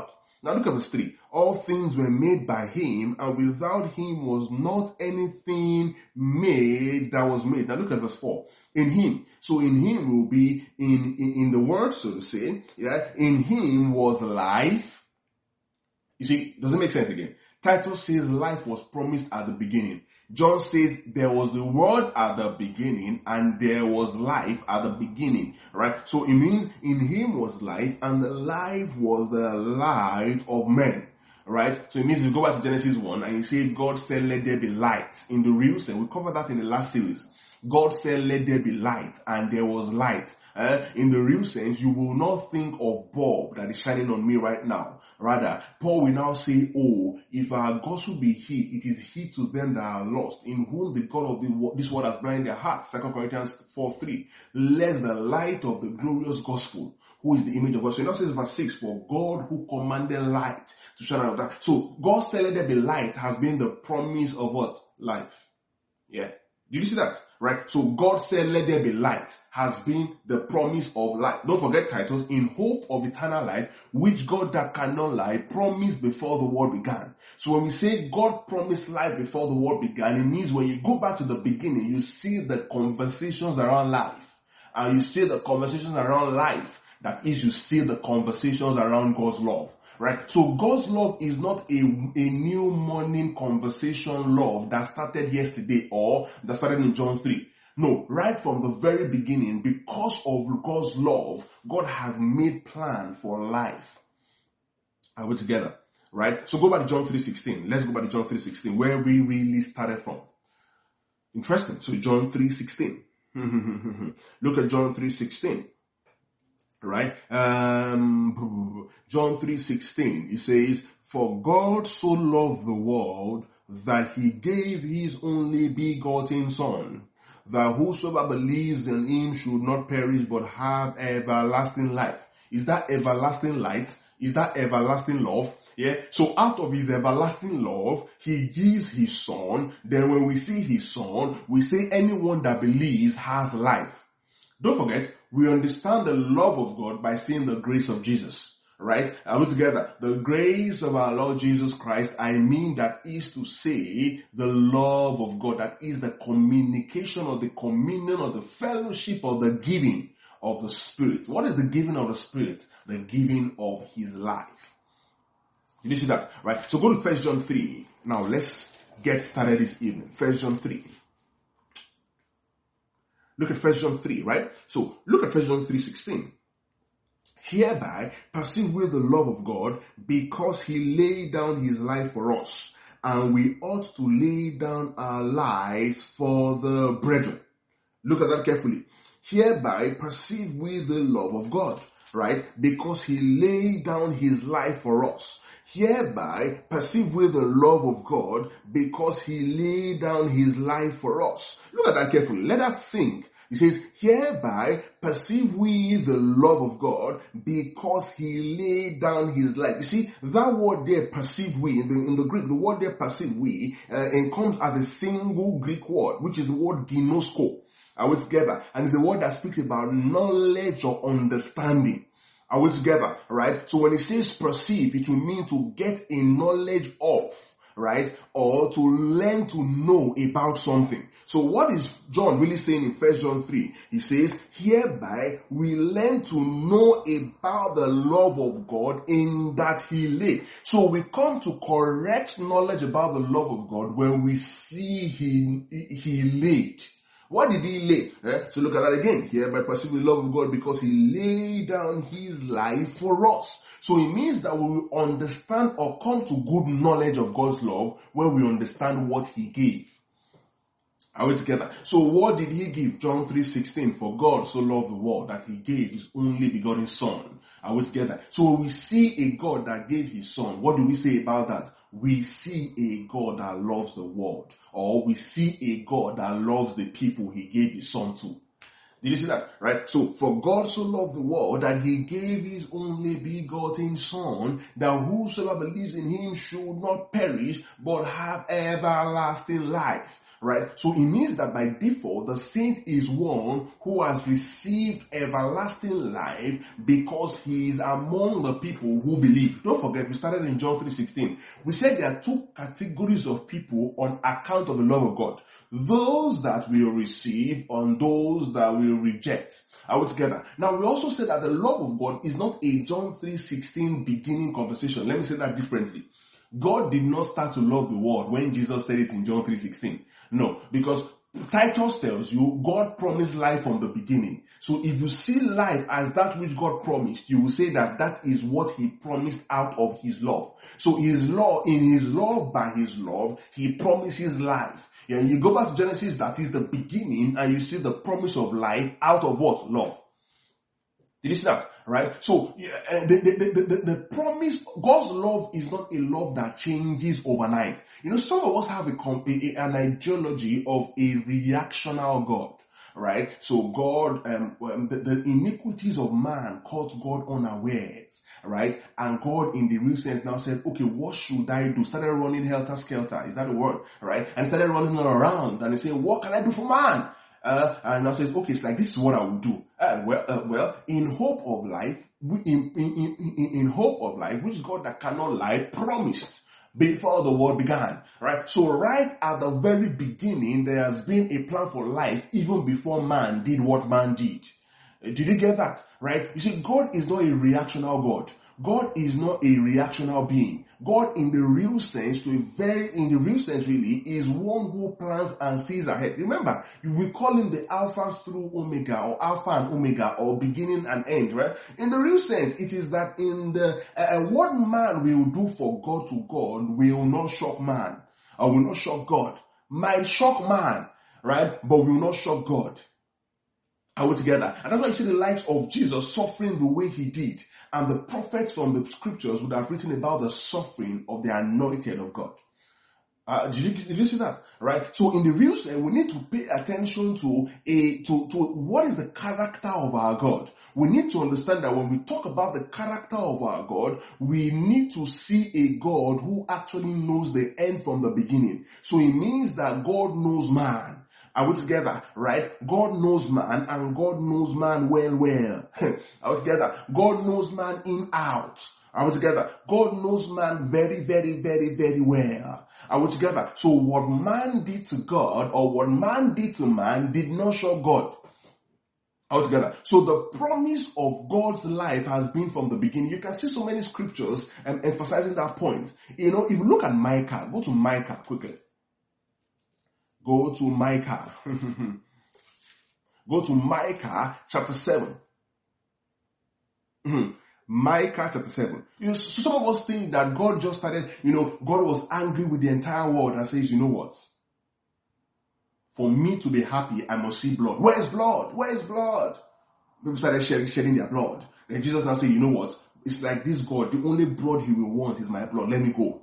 Now look at verse 3. All things were made by him, and without him was not anything made that was made. Now look at verse 4. In him. So in him will be in the word, so to say. Yeah. In him was life. You see, does it make sense again? Titus says life was promised at the beginning. John says there was the word at the beginning and there was life at the beginning, right? So it means in him was life and the life was the light of men, right? So it means you go back to Genesis 1 and you say God said let there be light. In the real sense, we covered that in the last series. God said let there be light and there was light. In the real sense, you will not think of bulb that is shining on me right now. Rather, Paul will now say, oh, if our gospel be hid, it is hid to them that are lost, in whom the God of this world has blinded their hearts. 2 Corinthians 4:3. Lest the light of the glorious gospel, who is the image of God. So it now says verse 6, for God who commanded light to shine out of that. So God said let there be light has been the promise of what? Life. Yeah. Did you see that? Right? So God said, let there be light has been the promise of light. Don't forget Titus, in hope of eternal life, which God that cannot lie promised before the world began. So when we say God promised life before the world began, it means when you go back to the beginning, you see the conversations around life. And you see the conversations around life. That is, you see the conversations around God's love. Right? So God's love is not a new morning conversation love that started yesterday or that started in John 3. No, right from the very beginning, because of God's love, God has made plan for life. Are we together? Right? So go back to John 3:16. Let's go back to John 3:16, where we really started from. Interesting. So John 3:16. Look at John 3:16. Right? John 3:16, it says, for God so loved the world that he gave his only begotten son, that whosoever believes in him should not perish but have everlasting life. Is that everlasting light? Is that everlasting love? Yeah. So out of his everlasting love, he gives his son. Then when we see his son, we say anyone that believes has life. Don't forget, we understand the love of God by seeing the grace of Jesus, right? Are we together? The grace of our Lord Jesus Christ, I mean that is to say the love of God, that is the communication or the communion or the fellowship or the giving of the Spirit. What is the giving of the Spirit? The giving of his life. Did you see that? Right? So go to 1 John 3. Now let's get started this evening. 1 John 3. Look at 1 John 3, right? So look at 1 John 3:16. Hereby perceive we the love of God, because he laid down his life for us, and we ought to lay down our lives for the brethren. Look at that carefully. Hereby perceive we the love of God, right? Because he laid down his life for us. Hereby perceive we the love of God, because he laid down his life for us. Look at that carefully. Let that sink. He says, hereby perceive we the love of God, because he laid down his life. You see, that word there, perceive we, in the Greek, the word there, perceive we, and comes as a single Greek word, which is the word ginosko. Are we together? And it's the word that speaks about knowledge or understanding. Are we together? Right? So when it says perceive, it will mean to get a knowledge of, right? Or to learn to know about something. So what is John really saying in 1 John 3? He says, hereby we learn to know about the love of God in that he laid. So we come to correct knowledge about the love of God when we see he laid. What did he lay? So look at that again. Hereby perceive the love of God, because he laid down his life for us. So it means that we will understand or come to good knowledge of God's love when we understand what he gave. Are we together? So what did he give? John 3:16. For God so loved the world that he gave his only begotten son. Are we together? So we see a God that gave his son. What do we say about that? We see a God that loves the world. Or we see a God that loves the people he gave his son to. Did you see that? Right? So, for God so loved the world that he gave his only begotten son, that whosoever believes in him should not perish, but have everlasting life. right? So it means that by default, the saint is one who has received everlasting life because he is among the people who believe. Don't forget, we started in John 3:16. We said there are two categories of people on account of the love of God. Those that will receive and those that will reject. Are we together? Now we also said that the love of God is not a John 3:16 beginning conversation. Let me say that differently. God did not start to love the world when Jesus said it in John 3:16. No, because Titus tells you God promised life from the beginning. So if you see life as that which God promised, you will say that that is what he promised out of his love. So his love, in his love, by his love, he promises life. And you go back to Genesis, that is the beginning, and you see the promise of life out of what? Love. Did you see that? Right? So, the promise, God's love is not a love that changes overnight. You know, some of us have an ideology of a reactional God. Right? So God, the iniquities of man caught God unawares. Right? And God in the real sense now said, okay, what should I do? Started running helter-skelter. Is that a word? Right? And he started running around and he said, what can I do for man? And now says, okay, it's like, this is what I will do. Well, in hope of life, in hope of life, which God that cannot lie promised before the world began, right? So right at the very beginning, there has been a plan for life even before man did what man did. Did you get that? Right? You see, God is not a reactional God. God is not a reactional being. God in the real sense, really, is one who plans and sees ahead. Remember, we call him the Alpha through Omega, or Alpha and Omega, or beginning and end, right? In the real sense, it is that in the, what man will do for God to God will not shock man, or will not shock God. Might shock man, right? But will not shock God. Are we together? And that's why you see the likes of Jesus suffering the way he did. And the prophets from the scriptures would have written about the suffering of the anointed of God. Did you see that? Right? So in the real sense, we need to pay attention to what is the character of our God. We need to understand that when we talk about the character of our God, we need to see a God who actually knows the end from the beginning. So it means that God knows man. Are we together? Right? God knows man, and God knows man well. Are we together? God knows man in, out. Are we together? God knows man very, very, very, very well. Are we together? So what man did to God, or what man did to man, did not show God. Are we together? So the promise of God's life has been from the beginning. You can see so many scriptures emphasizing that point. You know, if you look at Micah, go to Micah quickly. Go to Micah. Go to Micah chapter 7. Micah chapter 7. You know, some of us think that God just started, God was angry with the entire world and says, you know what? For me to be happy, I must see blood. Where is blood? Where is blood? People started shedding their blood. Then Jesus now said, you know what? It's like this God, the only blood he will want is my blood. Let me go.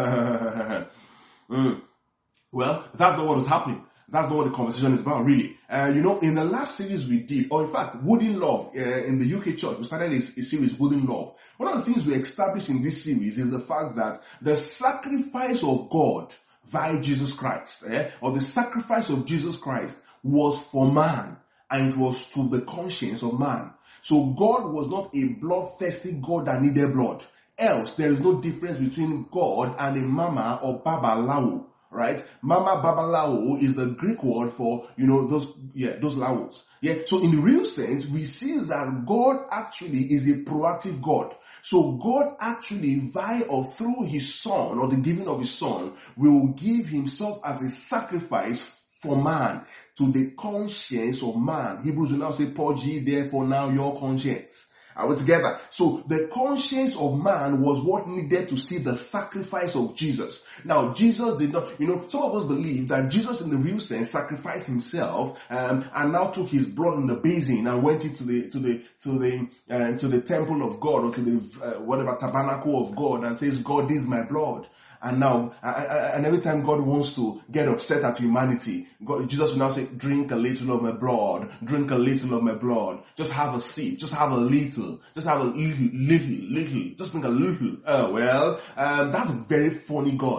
Well, that's not what was happening. That's not what the conversation is about, really. In the last series we did, or in fact, Wooden Love, in the UK church, we started a series, Wooden Love. One of the things we established in this series is the fact that the sacrifice of God via Jesus Christ, or the sacrifice of Jesus Christ was for man, and it was to the conscience of man. So God was not a bloodthirsty God that needed blood. Else, there is no difference between God and a mama or babalawo. Right? Mama Babalao is the Greek word for, those lawos. Yeah. So in the real sense, we see that God actually is a proactive God. So God actually, via or through his son, or the giving of his son, will give himself as a sacrifice for man, to the conscience of man. Hebrews will now say, purge ye therefore now your conscience. Are we together? So the conscience of man was what needed to see the sacrifice of Jesus. Now Jesus did not, some of us believe that Jesus in the real sense sacrificed himself, and now took his blood in the basin and went into the temple of God, or to the tabernacle of God, and says, God, this is my blood. And now, and every time God wants to get upset at humanity, Jesus will now say, drink a little of my blood, drink a little of my blood. Just have a sip, just have a little, just have a little, just drink a little. That's a very funny God.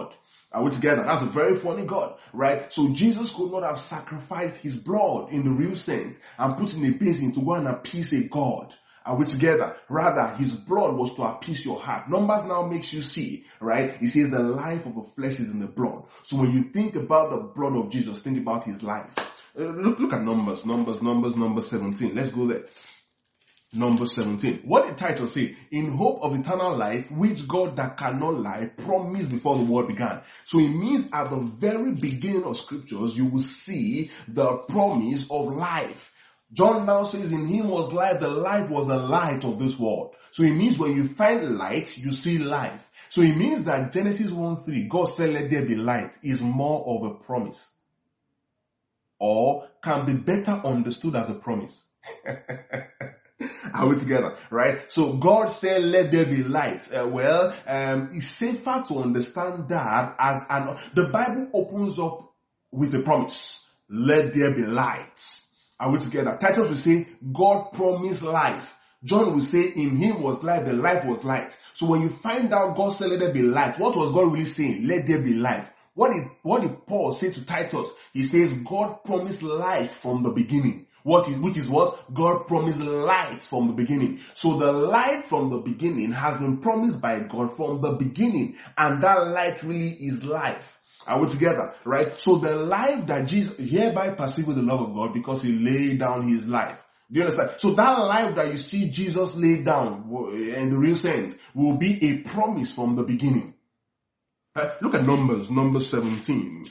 Are we together? That's a very funny God, right? So Jesus could not have sacrificed his blood in the real sense and put in a basin to go and appease a God. Are we together? Rather, his blood was to appease your heart. Numbers now makes you see, right? It says the life of the flesh is in the blood. So when you think about the blood of Jesus, think about his life. Look at Numbers 17. Let's go there. Numbers 17. What did Titus say? In hope of eternal life, which God that cannot lie promised before the world began. So it means at the very beginning of scriptures, you will see the promise of life. John now says in him was life, the life was the light of this world. So it means when you find light, you see life. So it means that Genesis 1:3, God said let there be light, is more of a promise. Or can be better understood as a promise. Are we together? Right? So God said, let there be light. It's safer to understand that as the Bible opens up with a promise. Let there be light. Are we together? Titus will say, God promised life. John will say, in him was life, the life was light. So when you find out God said, let there be light, what was God really saying? Let there be life. What did Paul say to Titus? He says, God promised life from the beginning. Which is what? God promised light from the beginning. So the light from the beginning has been promised by God from the beginning. And that light really is life. Are we together? Right? So the life that Jesus hereby perceived with the love of God because he laid down his life. Do you understand? So that life that you see Jesus laid down in the real sense will be a promise from the beginning. Look at Numbers 17.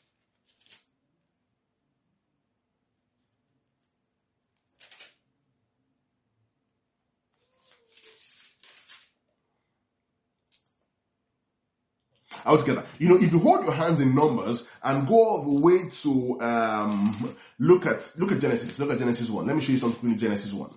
Altogether, if you hold your hands in Numbers and go all the way to look at Genesis. Look at Genesis 1. Let me show you something in Genesis 1.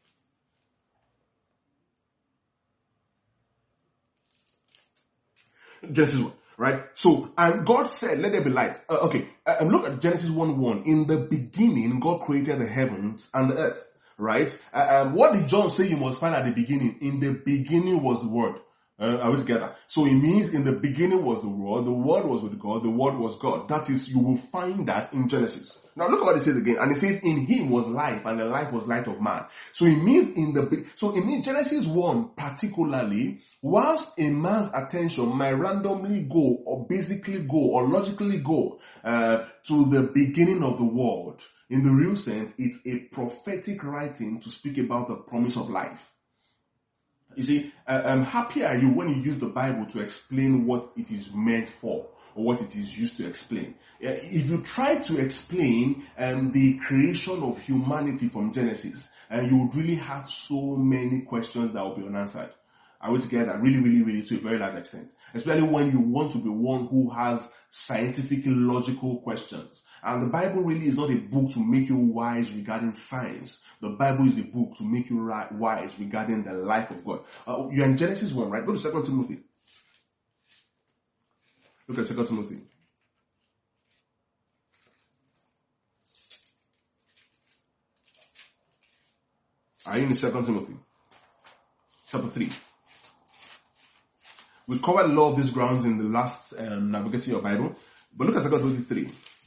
Genesis 1, right? So, and God said, let there be light. Look at Genesis 1:1. In the beginning, God created the heavens and the earth, right? What did John say you must find at the beginning? In the beginning was the Word. Are we together? So it means in the beginning was the Word was with God, the Word was God. That is, you will find that in Genesis. Now look at what it says again. And it says, in him was life, and the life was light of man. So it means Genesis 1 particularly, whilst a man's attention might randomly go, or basically go, or logically go to the beginning of the world, in the real sense, it's a prophetic writing to speak about the promise of life. You see, happy are you when you use the Bible to explain what it is meant for or what it is used to explain. If you try to explain the creation of humanity from Genesis, you would really have so many questions that will be unanswered. Are we together? Really, really, really, to a very large extent. Especially when you want to be one who has scientific, logical questions. And the Bible really is not a book to make you wise regarding science. The Bible is a book to make you wise regarding the life of God. You're in Genesis 1, right? Go to 2 Timothy. Look at 2 Timothy. Are you in 2 Timothy? Chapter 3. We covered a lot of these grounds in the last Navigating Your Bible. But look at 2 Timothy 3.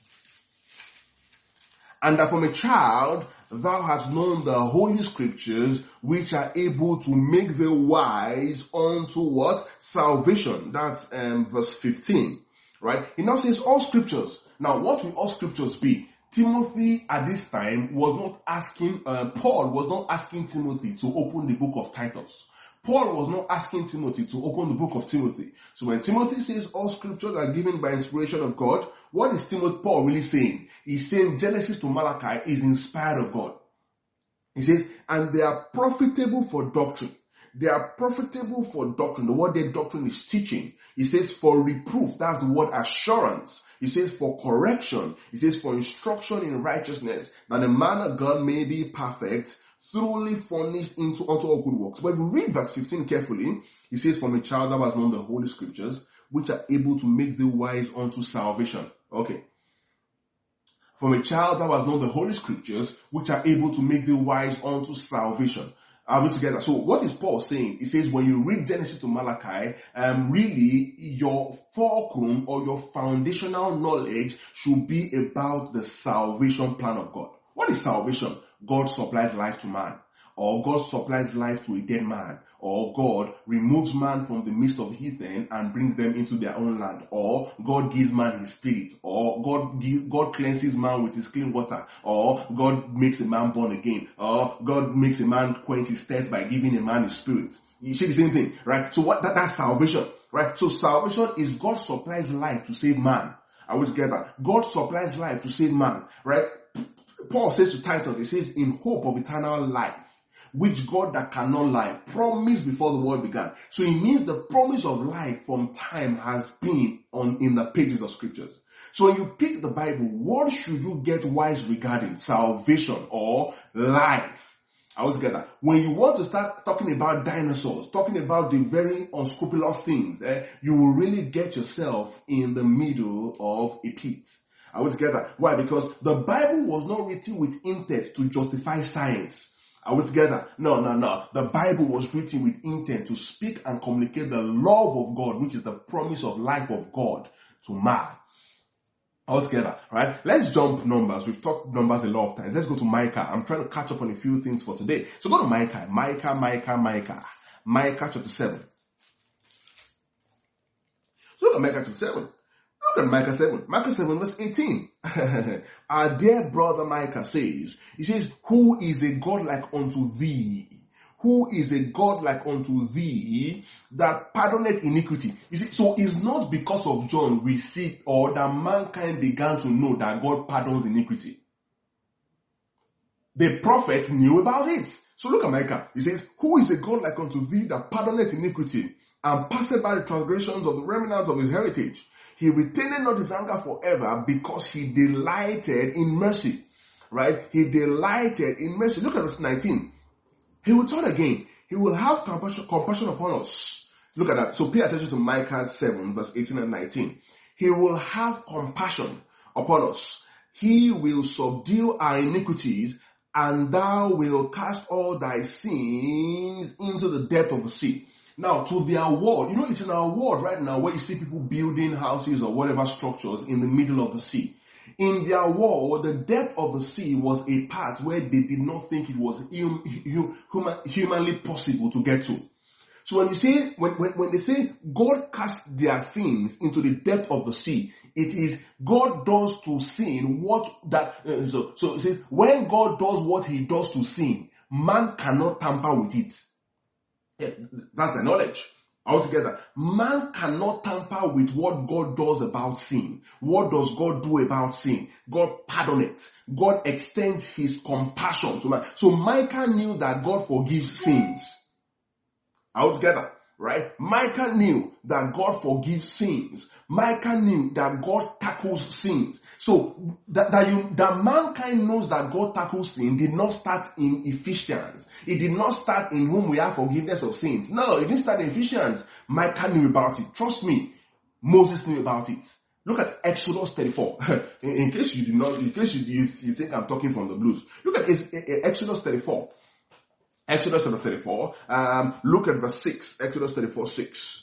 And that from a child thou hast known the holy scriptures, which are able to make thee wise unto what? Salvation. That's verse 15. Right? He now says all scriptures. Now what will all scriptures be? Timothy at this time was not asking, Paul was not asking Timothy to open the book of Titus. Paul was not asking Timothy to open the book of Timothy. So when Timothy says all scriptures are given by inspiration of God, what is Paul really saying? He's saying Genesis to Malachi is inspired of God. He says, and they are profitable for doctrine. They are profitable for doctrine. The word there, doctrine, is teaching. He says for reproof. That's the word assurance. He says for correction. He says for instruction in righteousness, that the man of God may be perfect, thoroughly furnished unto all good works. But if you read verse 15 carefully, he says, from a child that has known the holy scriptures, which are able to make thee wise unto salvation. Okay. From a child that has known the holy scriptures, which are able to make thee wise unto salvation. Are we together? So what is Paul saying? He says when you read Genesis to Malachi, really your fulcrum or your foundational knowledge should be about the salvation plan of God. What is salvation? God supplies life to man, or God supplies life to a dead man, or God removes man from the midst of heathen and brings them into their own land, or God gives man his spirit, or God cleanses man with his clean water, or God makes a man born again, or God makes a man quench his thirst by giving a man his spirit. You see the same thing, right? So that's salvation, right? So salvation is God supplies life to save man. Are we together? God supplies life to save man, right? Paul says to Titus, he says, in hope of eternal life, which God that cannot lie promised before the world began. So it means the promise of life from time has been in the pages of scriptures. So when you pick the Bible, what should you get wise regarding? Salvation or life. Are we together? When you want to start talking about dinosaurs, talking about the very unscrupulous things, you will really get yourself in the middle of a pit. Are we together? Why? Because the Bible was not written with intent to justify science. Are we together? No. The Bible was written with intent to speak and communicate the love of God, which is the promise of life of God to man. All together, right? Let's jump numbers. We've talked numbers a lot of times. Let's go to Micah. I'm trying to catch up on a few things for today. So go to Micah. Micah chapter 7. So look at Micah chapter 7. Look at Micah 7. Micah 7 verse 18. Our dear brother Micah says, he says, who is a God like unto thee? Who is a God like unto thee that pardoneth iniquity? You see, so it's not because of John we see or that mankind began to know that God pardons iniquity. The prophets knew about it. So look at Micah. He says, who is a God like unto thee that pardoneth iniquity and passeth by the transgressions of the remnants of his heritage? He retained not his anger forever because he delighted in mercy. Right? He delighted in mercy. Look at verse 19. He will turn again. He will have compassion upon us. Look at that. So pay attention to Micah 7 verse 18 and 19. He will have compassion upon us. He will subdue our iniquities, and thou wilt cast all thy sins into the depth of the sea. Now, to their world, it's in our world right now where you see people building houses or whatever structures in the middle of the sea. In their world, the depth of the sea was a part where they did not think it was humanly possible to get to. So when you say, when they say God cast their sins into the depth of the sea, it is God does to sin what that, so it says when God does what he does to sin, man cannot tamper with it. Yeah, that's the knowledge. Altogether, man cannot tamper with what God does about sin. What does God do about sin? God pardons it. God extends his compassion to man. So Micah knew that God forgives sins. Altogether, right? Micah knew that God forgives sins. Micah knew that God tackles sins. So that mankind knows that God tackles sin did not start in Ephesians. It did not start in whom we have forgiveness of sins. No, it didn't start in Ephesians. Micah knew about it. Trust me, Moses knew about it. Look at Exodus 34. in case you think I'm talking from the blues. Look at Exodus 34. Exodus 34. Look at verse 6. Exodus 34, 6.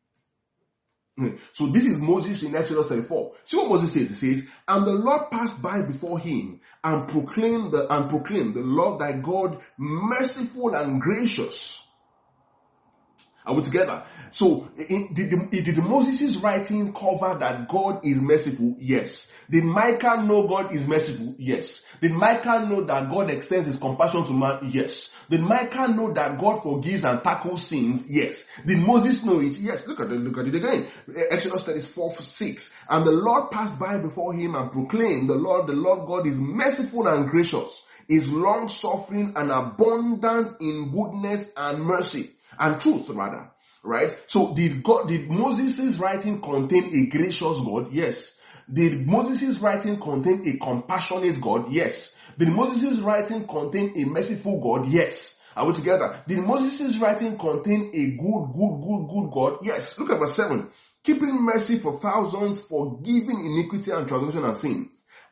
So this is Moses in Exodus 34. See what Moses says. He says, and the Lord passed by before him and proclaimed the Lord thy God merciful and gracious. Are we together? So, did Moses' writing cover that God is merciful? Yes. Did Micah know God is merciful? Yes. Did Micah know that God extends his compassion to man? Yes. Did Micah know that God forgives and tackles sins? Yes. Did Moses know it? Yes. Look at it again. Exodus 34, 6. And the Lord passed by before him and proclaimed, the Lord God is merciful and gracious, is long suffering and abundant in goodness and mercy. And truth, rather, right? So did Moses' writing contain a gracious God? Yes. Did Moses' writing contain a compassionate God? Yes. Did Moses' writing contain a merciful God? Yes. Are we together? Did Moses' writing contain a good God? Yes. Look at verse 7. Keeping mercy for thousands, forgiving iniquity and transgression and sins,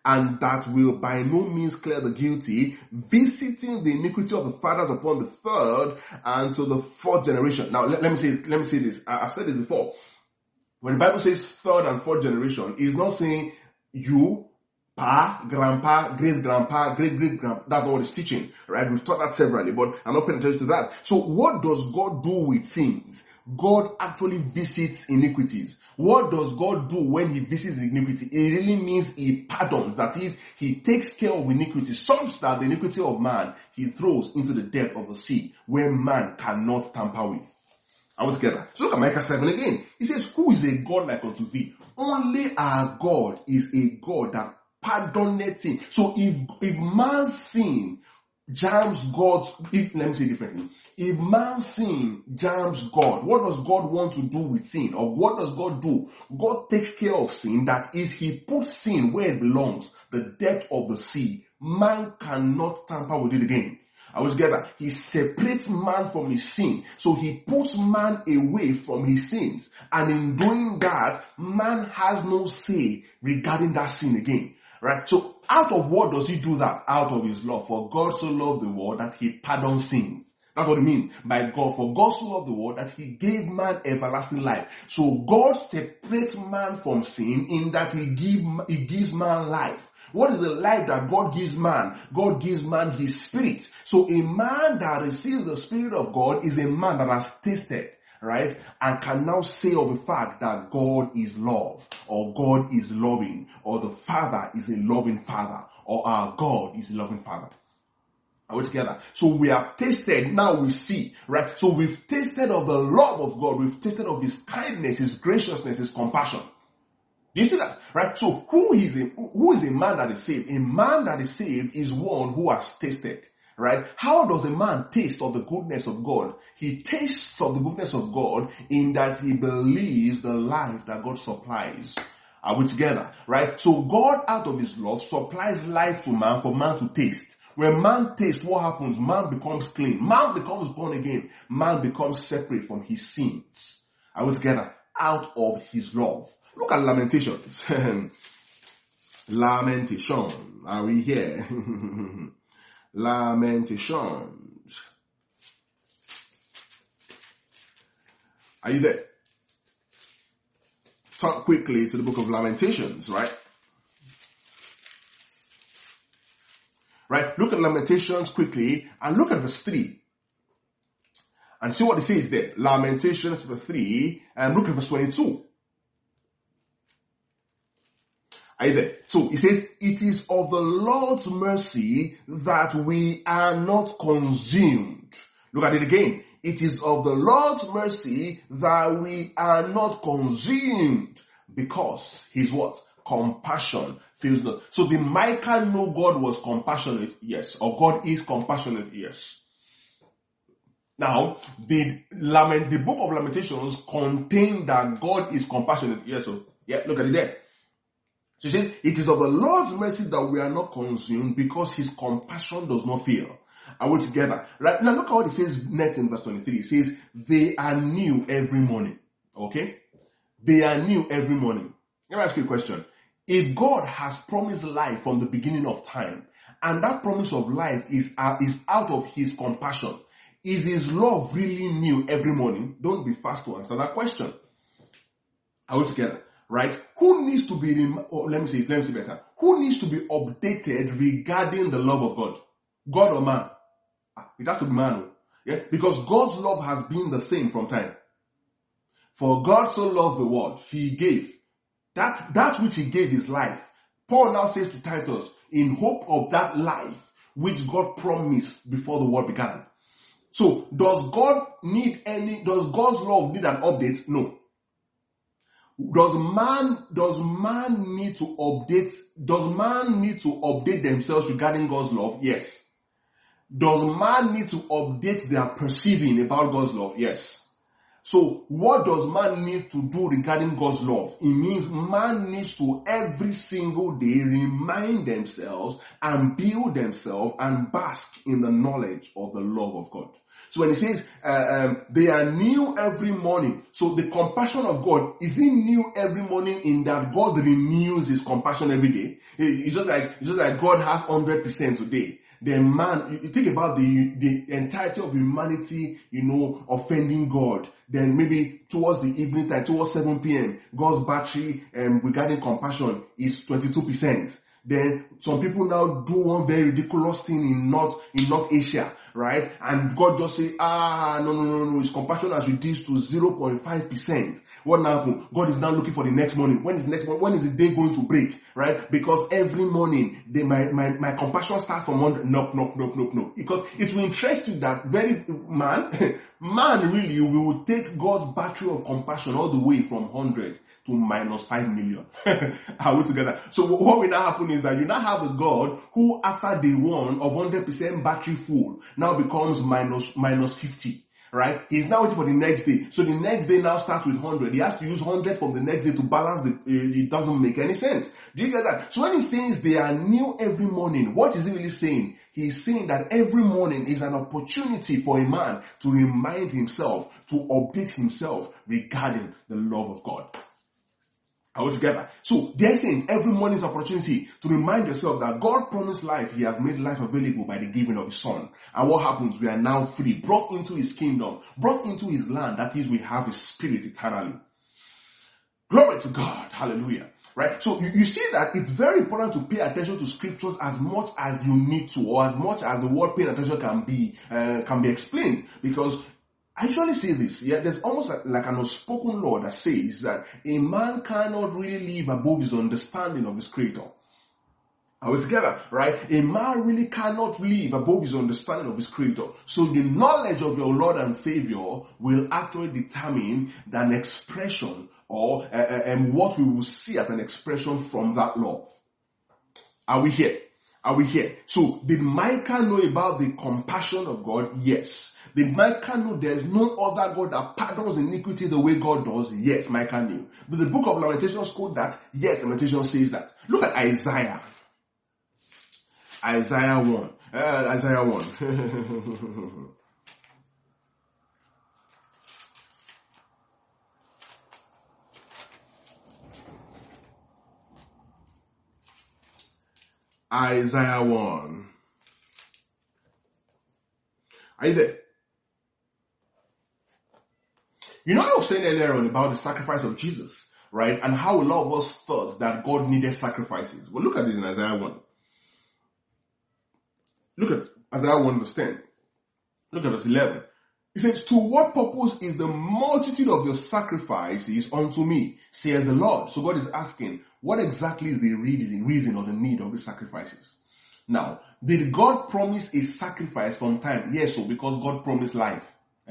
and that will by no means clear the guilty, visiting the iniquity of the fathers upon the third and to the fourth generation. Now, let me say this. I've said this before. When the Bible says third and fourth generation, it's not saying you, pa, grandpa, great-grandpa, great-great-grandpa. That's not what it's teaching, right? We've taught that severally, but I'm not paying attention to that. So what does God do with sins? God actually visits iniquities. What does God do when he visits iniquity? It really means he pardons. That is, he takes care of iniquity such that the iniquity of man he throws into the depth of the sea where man cannot tamper with. Are we together? So look at Micah 7 again. He says, who is a God like unto thee? Only our God is a God that pardoneth sin. So if man's sin jams God's, let me say it differently. If man's sin jams God, what does God want to do with sin? Or what does God do? God takes care of sin. That is, he puts sin where it belongs, the depth of the sea. Man cannot tamper with it again. I was together. He separates man from his sin. So he puts man away from his sins. And in doing that, man has no say regarding that sin again. Right? So out of what does he do that? Out of his love. For God so loved the world that he pardons sins. That's what it means by God. For God so loved the world that he gave man everlasting life. So God separates man from sin in that he gives man life. What is the life that God gives man? God gives man his spirit. So a man that receives the spirit of God is a man that has tasted, right? And can now say of the fact that God is love, or God is loving, or the Father is a loving Father, or our God is a loving Father. Are we together? So we have tasted, now we see, right? So we've tasted of the love of God. We've tasted of his kindness, his graciousness, his compassion. Do you see that? Right? So who is a man that is saved? A man that is saved is one who has tasted. Right? How does a man taste of the goodness of God? He tastes of the goodness of God in that he believes the life that God supplies. Are we together? Right? So God, out of his love, supplies life to man for man to taste. When man tastes, what happens? Man becomes clean. Man becomes born again. Man becomes separate from his sins. Are we together? Out of his love. Look at Lamentations. Lamentation. Are we here? Lamentations. Are you there? Turn quickly to the book of Lamentations, right? Right? Look at Lamentations quickly and look at verse 3. And see what it says there. Lamentations verse 3 and look at verse 22. Are you there? So it says, it is of the Lord's mercy that we are not consumed. Look at it again. It is of the Lord's mercy that we are not consumed because his what? Compassion fails not. So did Micah know God was compassionate? Yes. Or God is compassionate? Yes. Now, the book of Lamentations contain that God is compassionate? Yes. So yeah, look at it there. So it says, it is of the Lord's mercy that we are not consumed because his compassion does not fail. Are we together? Right now, look at what it says next in verse 23. It says, they are new every morning. Okay? They are new every morning. Let me ask you a question. If God has promised life from the beginning of time, and that promise of life is out of his compassion, is his love really new every morning? Don't be fast to answer that question. Are we together? Right? Who needs to be, let me say better. Who needs to be updated regarding the love of God? God or man? It has to be man. Yeah? Because God's love has been the same from time. For God so loved the world, he gave. That which he gave is life. Paul now says to Titus, in hope of that life which God promised before the world began. So, does God's love need an update? No. Does man need to update themselves regarding God's love? Yes. Does man need to update their perceiving about God's love? Yes. So what does man need to do regarding God's love? It means man needs to every single day remind themselves and build themselves and bask in the knowledge of the love of God. So when he says, they are new every morning. So the compassion of God, is it new every morning in that God renews his compassion every day? It's just like God has 100% today. Then man, you think about the entirety of humanity, offending God. Then maybe towards the evening time, towards 7 p.m., God's battery regarding compassion is 22%. Then some people now do one very ridiculous thing in North Asia, right? And God just say, no, his compassion has reduced to 0.5%. What happened? God is now looking for the next morning. When is the day going to break, right? Because every morning, my compassion starts from 100. No. Because it will interest you that man really will take God's battery of compassion all the way from 100 to minus 5 million. Are we together? So what will now happen is that you now have a God who after day one of 100% battery full now becomes minus 50. Right? He's now waiting for the next day. So the next day now starts with 100. He has to use 100 from the next day to balance it doesn't make any sense. Do you get that? So when he says they are new every morning, what is he really saying? He's saying that every morning is an opportunity for a man to remind himself, to update himself regarding the love of God. Are we together? So they're saying every morning is an opportunity to remind yourself that God promised life. He has made life available by the giving of his son. And what happens? We are now free, brought into his kingdom, brought into his land. That is, we have his spirit eternally. Glory to God. Hallelujah. Right? So you see that it's very important to pay attention to scriptures as much as you need to, or as much as the word paying attention can be explained. Because I usually say this, there's almost like an unspoken law that says that a man cannot really live above his understanding of his creator. Are we together? Right? A man really cannot live above his understanding of his creator. So the knowledge of your Lord and Savior will actually determine an expression or what we will see as an expression from that love. Are we here? Are we here? So did Micah know about the compassion of God? Yes. Did Micah know there is no other God that pardons iniquity the way God does? Yes, Micah knew. Did the book of Lamentations quote that? Yes, Lamentations says that. Look at Isaiah. Isaiah 1. Isaiah 1. Isaiah 1. Are you there? I was saying earlier on about the sacrifice of Jesus, right? And how a lot of us thought that God needed sacrifices. Well, look at this in Isaiah 1. Look at Isaiah 1 verse 10. Look at verse 11. He says, to what purpose is the multitude of your sacrifices unto me, says the Lord? So God is asking, what exactly is the reason or the need of the sacrifices? Now, did God promise a sacrifice from time? Yes, so because God promised life.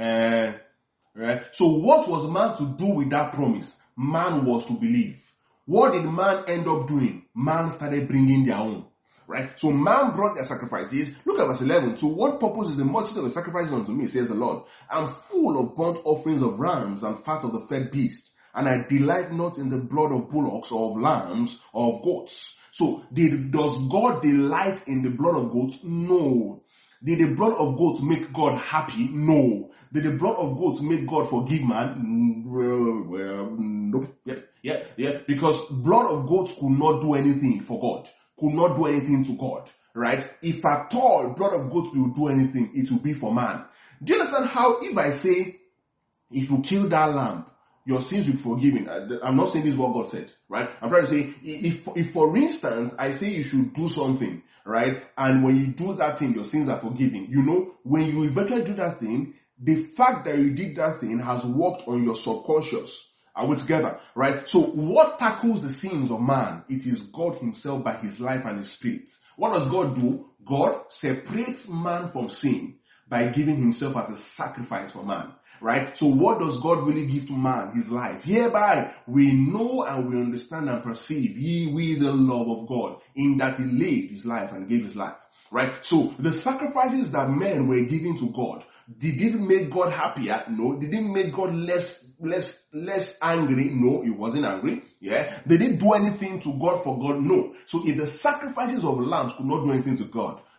Right? So what was man to do with that promise? Man was to believe. What did man end up doing? Man started bringing their own. Right? So man brought their sacrifices. Look at verse 11. To what purpose is the multitude of the sacrifices unto me, says the Lord? I'm full of burnt offerings of rams and fat of the fed beast. And I delight not in the blood of bullocks or of lambs or of goats. So does God delight in the blood of goats? No. Did the blood of goats make God happy? No. Did the blood of goats make God forgive man? Well, nope. Yep. Because blood of goats could not do anything for God. Could not do anything to God. Right? If at all blood of goats will do anything, it will be for man. Do you understand how if I say, if you kill that lamb, your sins will be forgiven? I'm not saying this is what God said, right? I'm trying to say, if for instance, I say you should do something, right? And when you do that thing, your sins are forgiven. When you eventually do that thing, the fact that you did that thing has worked on your subconscious. Are we together? Right? So what tackles the sins of man? It is God himself by his life and his spirit. What does God do? God separates man from sin by giving himself as a sacrifice for man. Right? So what does God really give to man? His life. Hereby we know and we understand and perceive we the love of God, in that he laid his life and gave his life. Right? So the sacrifices that men were giving to God, did it make God happier? No. Did it make God less angry? No, he wasn't angry. Yeah. Did it do anything to God for God? No. So if the sacrifices of lambs could not do anything to God,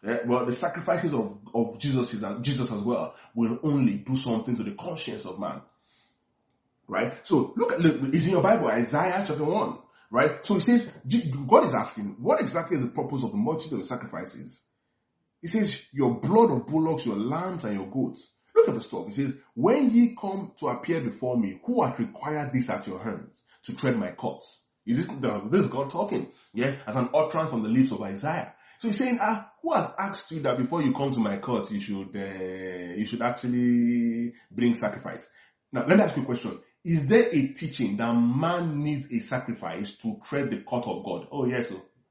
Well, the sacrifices of Jesus as well will only do something to the conscience of man. Right? So look, it's in your Bible, Isaiah chapter 1. Right? So it says, God is asking, what exactly is the purpose of the multitude of sacrifices? He says, your blood of bullocks, your lambs, and your goats. Look at the stuff. He says, when ye come to appear before me, who hath required this at your hands to tread my courts? This is God talking, as an utterance from the lips of Isaiah. So he's saying, who has asked you that before you come to my court, you should actually bring sacrifice? Now, let me ask you a question. Is there a teaching that man needs a sacrifice to tread the court of God? Oh, yes.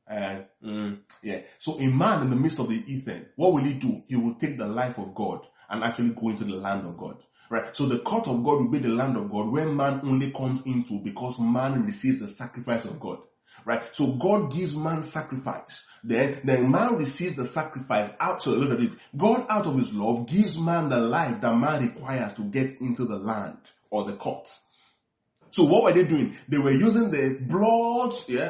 So a man in the midst of the heathen, what will he do? He will take the life of God and actually go into the land of God. Right? So the court of God will be the land of God where man only comes into because man receives the sacrifice of God. Right? So God gives man sacrifice. Then man receives the sacrifice out. So look at it. God out of his love gives man the life that man requires to get into the land or the court. So what were they doing? They were using the blood,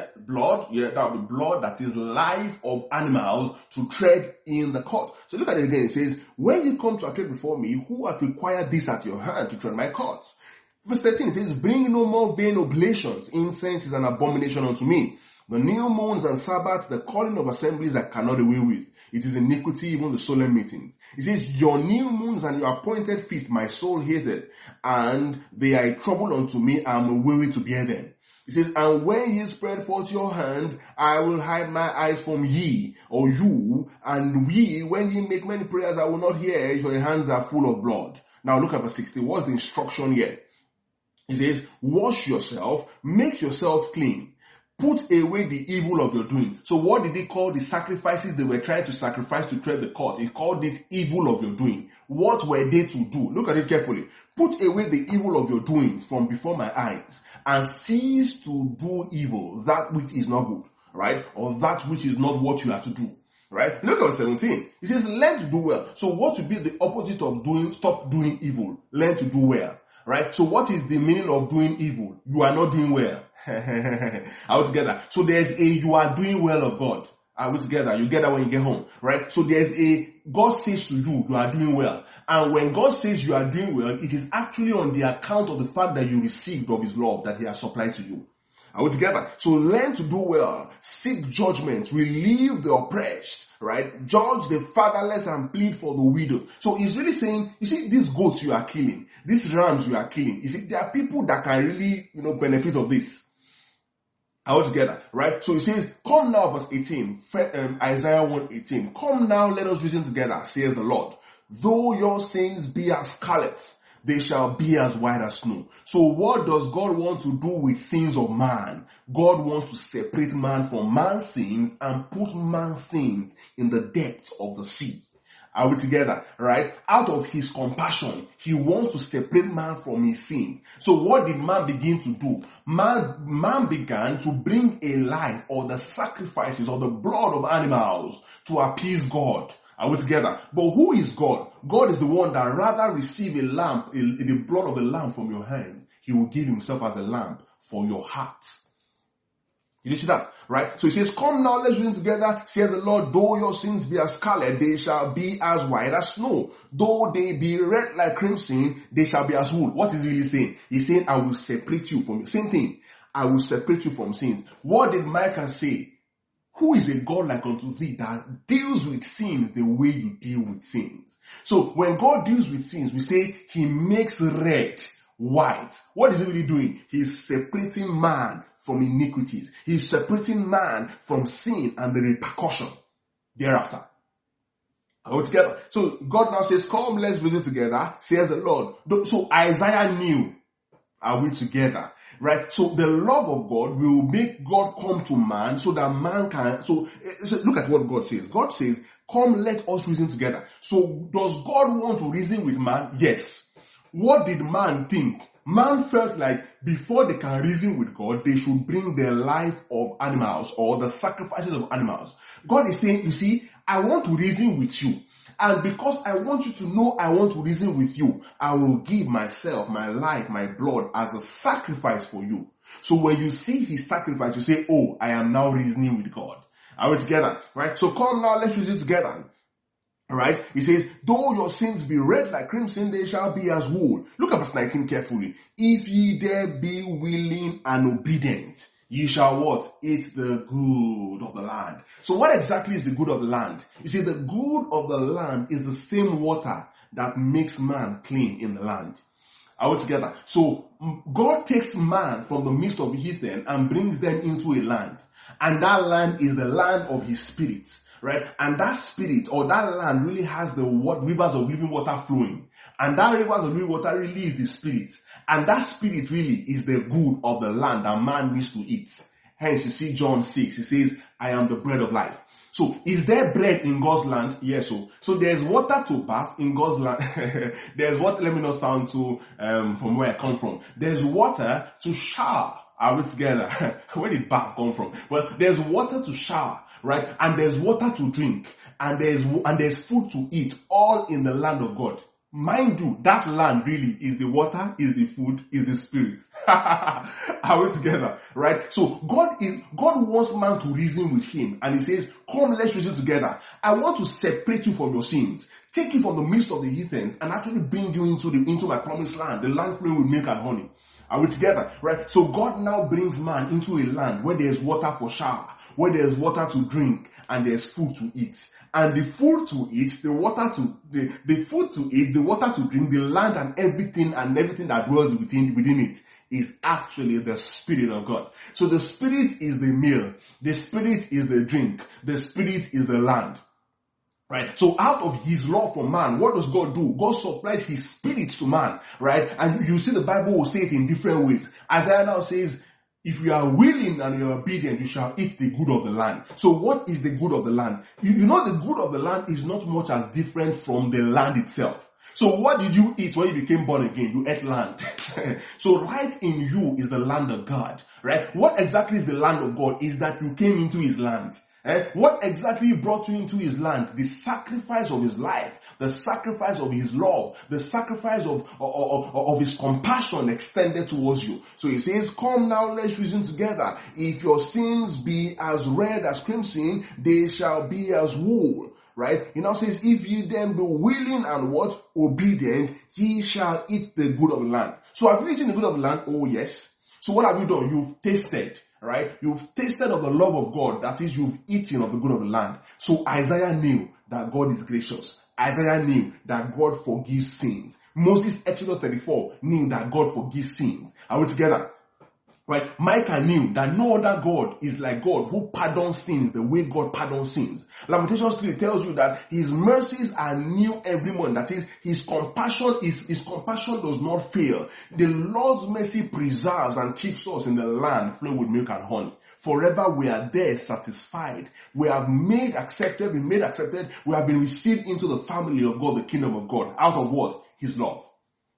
that would be blood, that is life of animals, to tread in the court. So look at it again. It says, when you come to appear before me, who hath required this at your hand to tread my courts? Verse 13 says, bring no more vain oblations. Incense is an abomination unto me. The new moons and Sabbaths, the calling of assemblies I cannot away with. It is iniquity, even the solemn meetings. It says, your new moons and your appointed feast my soul hated, and they are a trouble unto me, I am weary to bear them. It says, and when ye spread forth your hands, I will hide my eyes from ye, or you, and ye, when ye make many prayers, I will not hear, your hands are full of blood. Now look at verse 60. What's the instruction here? It says, wash yourself, make yourself clean. Put away the evil of your doing. So what did he call the sacrifices they were trying to sacrifice to tread the court? He called it evil of your doing. What were they to do? Look at it carefully. Put away the evil of your doings from before my eyes and cease to do evil, that which is not good, right? Or that which is not what you are to do, right? Look at verse 17. It says, learn to do well. So what would be the opposite of stop doing evil? Learn to do well. Right? So what is the meaning of doing evil? You are not doing well. Are we together? So there's you are doing well of God. Are we together? You get that when you get home. Right? So there's God says to you, you are doing well. And when God says you are doing well, it is actually on the account of the fact that you received of his love that he has supplied to you. Are we together? So learn to do well, seek judgment, relieve the oppressed, right? Judge the fatherless and plead for the widow. So he's really saying, you see, these goats you are killing, these rams you are killing, you see, there are people that can really, benefit of this. Are we together? Right? So he says, come now, verse 18, Isaiah 1:18. Come now, let us reason together, says the Lord. Though your sins be as scarlet, they shall be as white as snow. So what does God want to do with sins of man? God wants to separate man from man's sins and put man's sins in the depths of the sea. Are we together? Right? Out of his compassion, he wants to separate man from his sins. So what did man begin to do? Man began to bring a life or the sacrifices or the blood of animals to appease God. Are we together? But who is God? God is the one that rather receive a lamb, the blood of a lamb from your hands, he will give himself as a lamb for your heart. Did you see that? Right? So he says, come now, let's reason together, says the Lord, though your sins be as scarlet, they shall be as white as snow. Though they be red like crimson, they shall be as wool. What is he really saying? He's saying, I will separate you from, same thing, I will separate you from sins. What did Micah say? Who is a God like unto thee that deals with sins the way you deal with sins? So when God deals with sins, we say he makes red white. What is he really doing? He's separating man from iniquities. He's separating man from sin and the repercussion thereafter. Are we together? So God now says, come, let's visit together, says the Lord. So Isaiah knew, are we together? Right? So the love of God will make God come to man so that man can, so look at what God says. God says, come, let us reason together. So does God want to reason with man? Yes. What did man think? Man felt like before they can reason with God, they should bring the life of animals or the sacrifices of animals. God is saying, you see, I want to reason with you. And because I want you to know I want to reason with you, I will give myself, my life, my blood as a sacrifice for you. So when you see his sacrifice, you say, oh, I am now reasoning with God. Are we together? Right? So come now, let's reason together. Alright, he says, though your sins be red like crimson, they shall be as wool. Look at verse 19 carefully. If ye there be willing and obedient, ye shall what? Eat the good of the land. So what exactly is the good of the land? You see, the good of the land is the same water that makes man clean in the land. Are we together? So God takes man from the midst of heathen and brings them into a land. And that land is the land of his spirit. Right? And that spirit or that land really has the rivers of living water flowing. And that rivers of living water really is the spirit. And that spirit really is the good of the land that man needs to eat. Hence you see John 6, he says, I am the bread of life. So is there bread in God's land? Yes. So there's water to bath in God's land. There's water, let me not sound too, from where I come from. There's water to shower. Are we together? Where did bath come from? Well, there's water to shower, right? And there's water to drink, and there's food to eat, all in the land of God. Mind you, that land really is the water, is the food, is the spirit. Are we together? Right? So God wants man to reason with him, and he says, come, let's reason together. I want to separate you from your sins, take you from the midst of the heathens, and actually bring you into my promised land, the land flowing with milk and honey. Are we together? Right? So God now brings man into a land where there's water for shower, where there's water to drink, and there's food to eat. And the food to eat, the food to eat, the water to drink, the land and everything that dwells within it is actually the Spirit of God. So the Spirit is the meal, the Spirit is the drink, the Spirit is the land. Right? So out of his love for man, what does God do? God supplies his spirit to man, right? And you see the Bible will say it in different ways. Isaiah now says, if you are willing and you are obedient, you shall eat the good of the land. So what is the good of the land? You know the good of the land is not much as different from the land itself. So what did you eat when you became born again? You ate land. So right in you is the land of God, right? What exactly is the land of God? Is that you came into his land. What exactly brought you into his land? The sacrifice of his life, the sacrifice of his love, the sacrifice of his compassion extended towards you. So he says, come now, let's reason together. If your sins be as red as crimson, they shall be as wool. Right? He now says, if ye then be willing and what? Obedient, ye shall eat the good of the land. So have you eaten the good of the land? Oh yes. So what have you done? You've tasted. Right? You've tasted of the love of God. That is, you've eaten of the good of the land. So Isaiah knew that God is gracious. Isaiah knew that God forgives sins. Moses, Exodus 34, knew that God forgives sins. Are we together? Right? Micah knew that no other God is like God who pardons sins the way God pardons sins. Lamentations 3 tells you that his mercies are new every morning. That is, his compassion does not fail. The Lord's mercy preserves and keeps us in the land flowing with milk and honey. Forever we are there satisfied. We have been made accepted. We have been received into the family of God, the kingdom of God. Out of what? His love.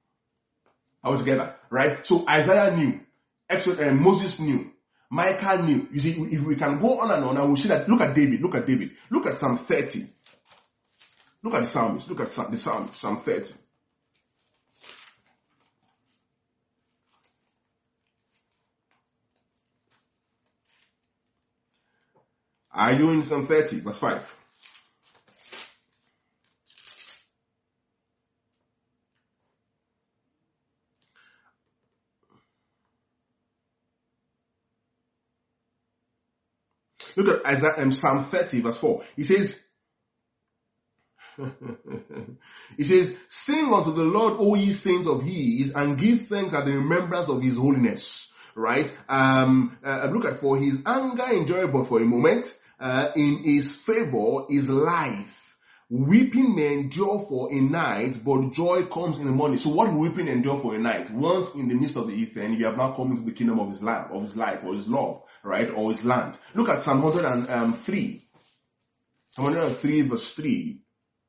Are we together? Right? So Isaiah knew. Moses knew. Micah knew. You see, if we can go on and on, I will see that. Look at David. Look at Psalm 30. Look at the psalmist. Look at the psalm, Psalm 30. Are you in Psalm 30, verse 5? Look at Isaiah, Psalm 30, verse 4. He says, sing unto the Lord, O ye saints of his, and give thanks at the remembrance of his holiness. Right? Look at, for his anger endureth but for a moment, in his favor is life. Weeping may endure for a night, but joy comes in the morning. So what will weeping endure for a night? Once in the midst of the heathen, you have now come into the kingdom of his life, or his love, right? Or his land. Look at Psalm 103. Psalm 103 verse 3.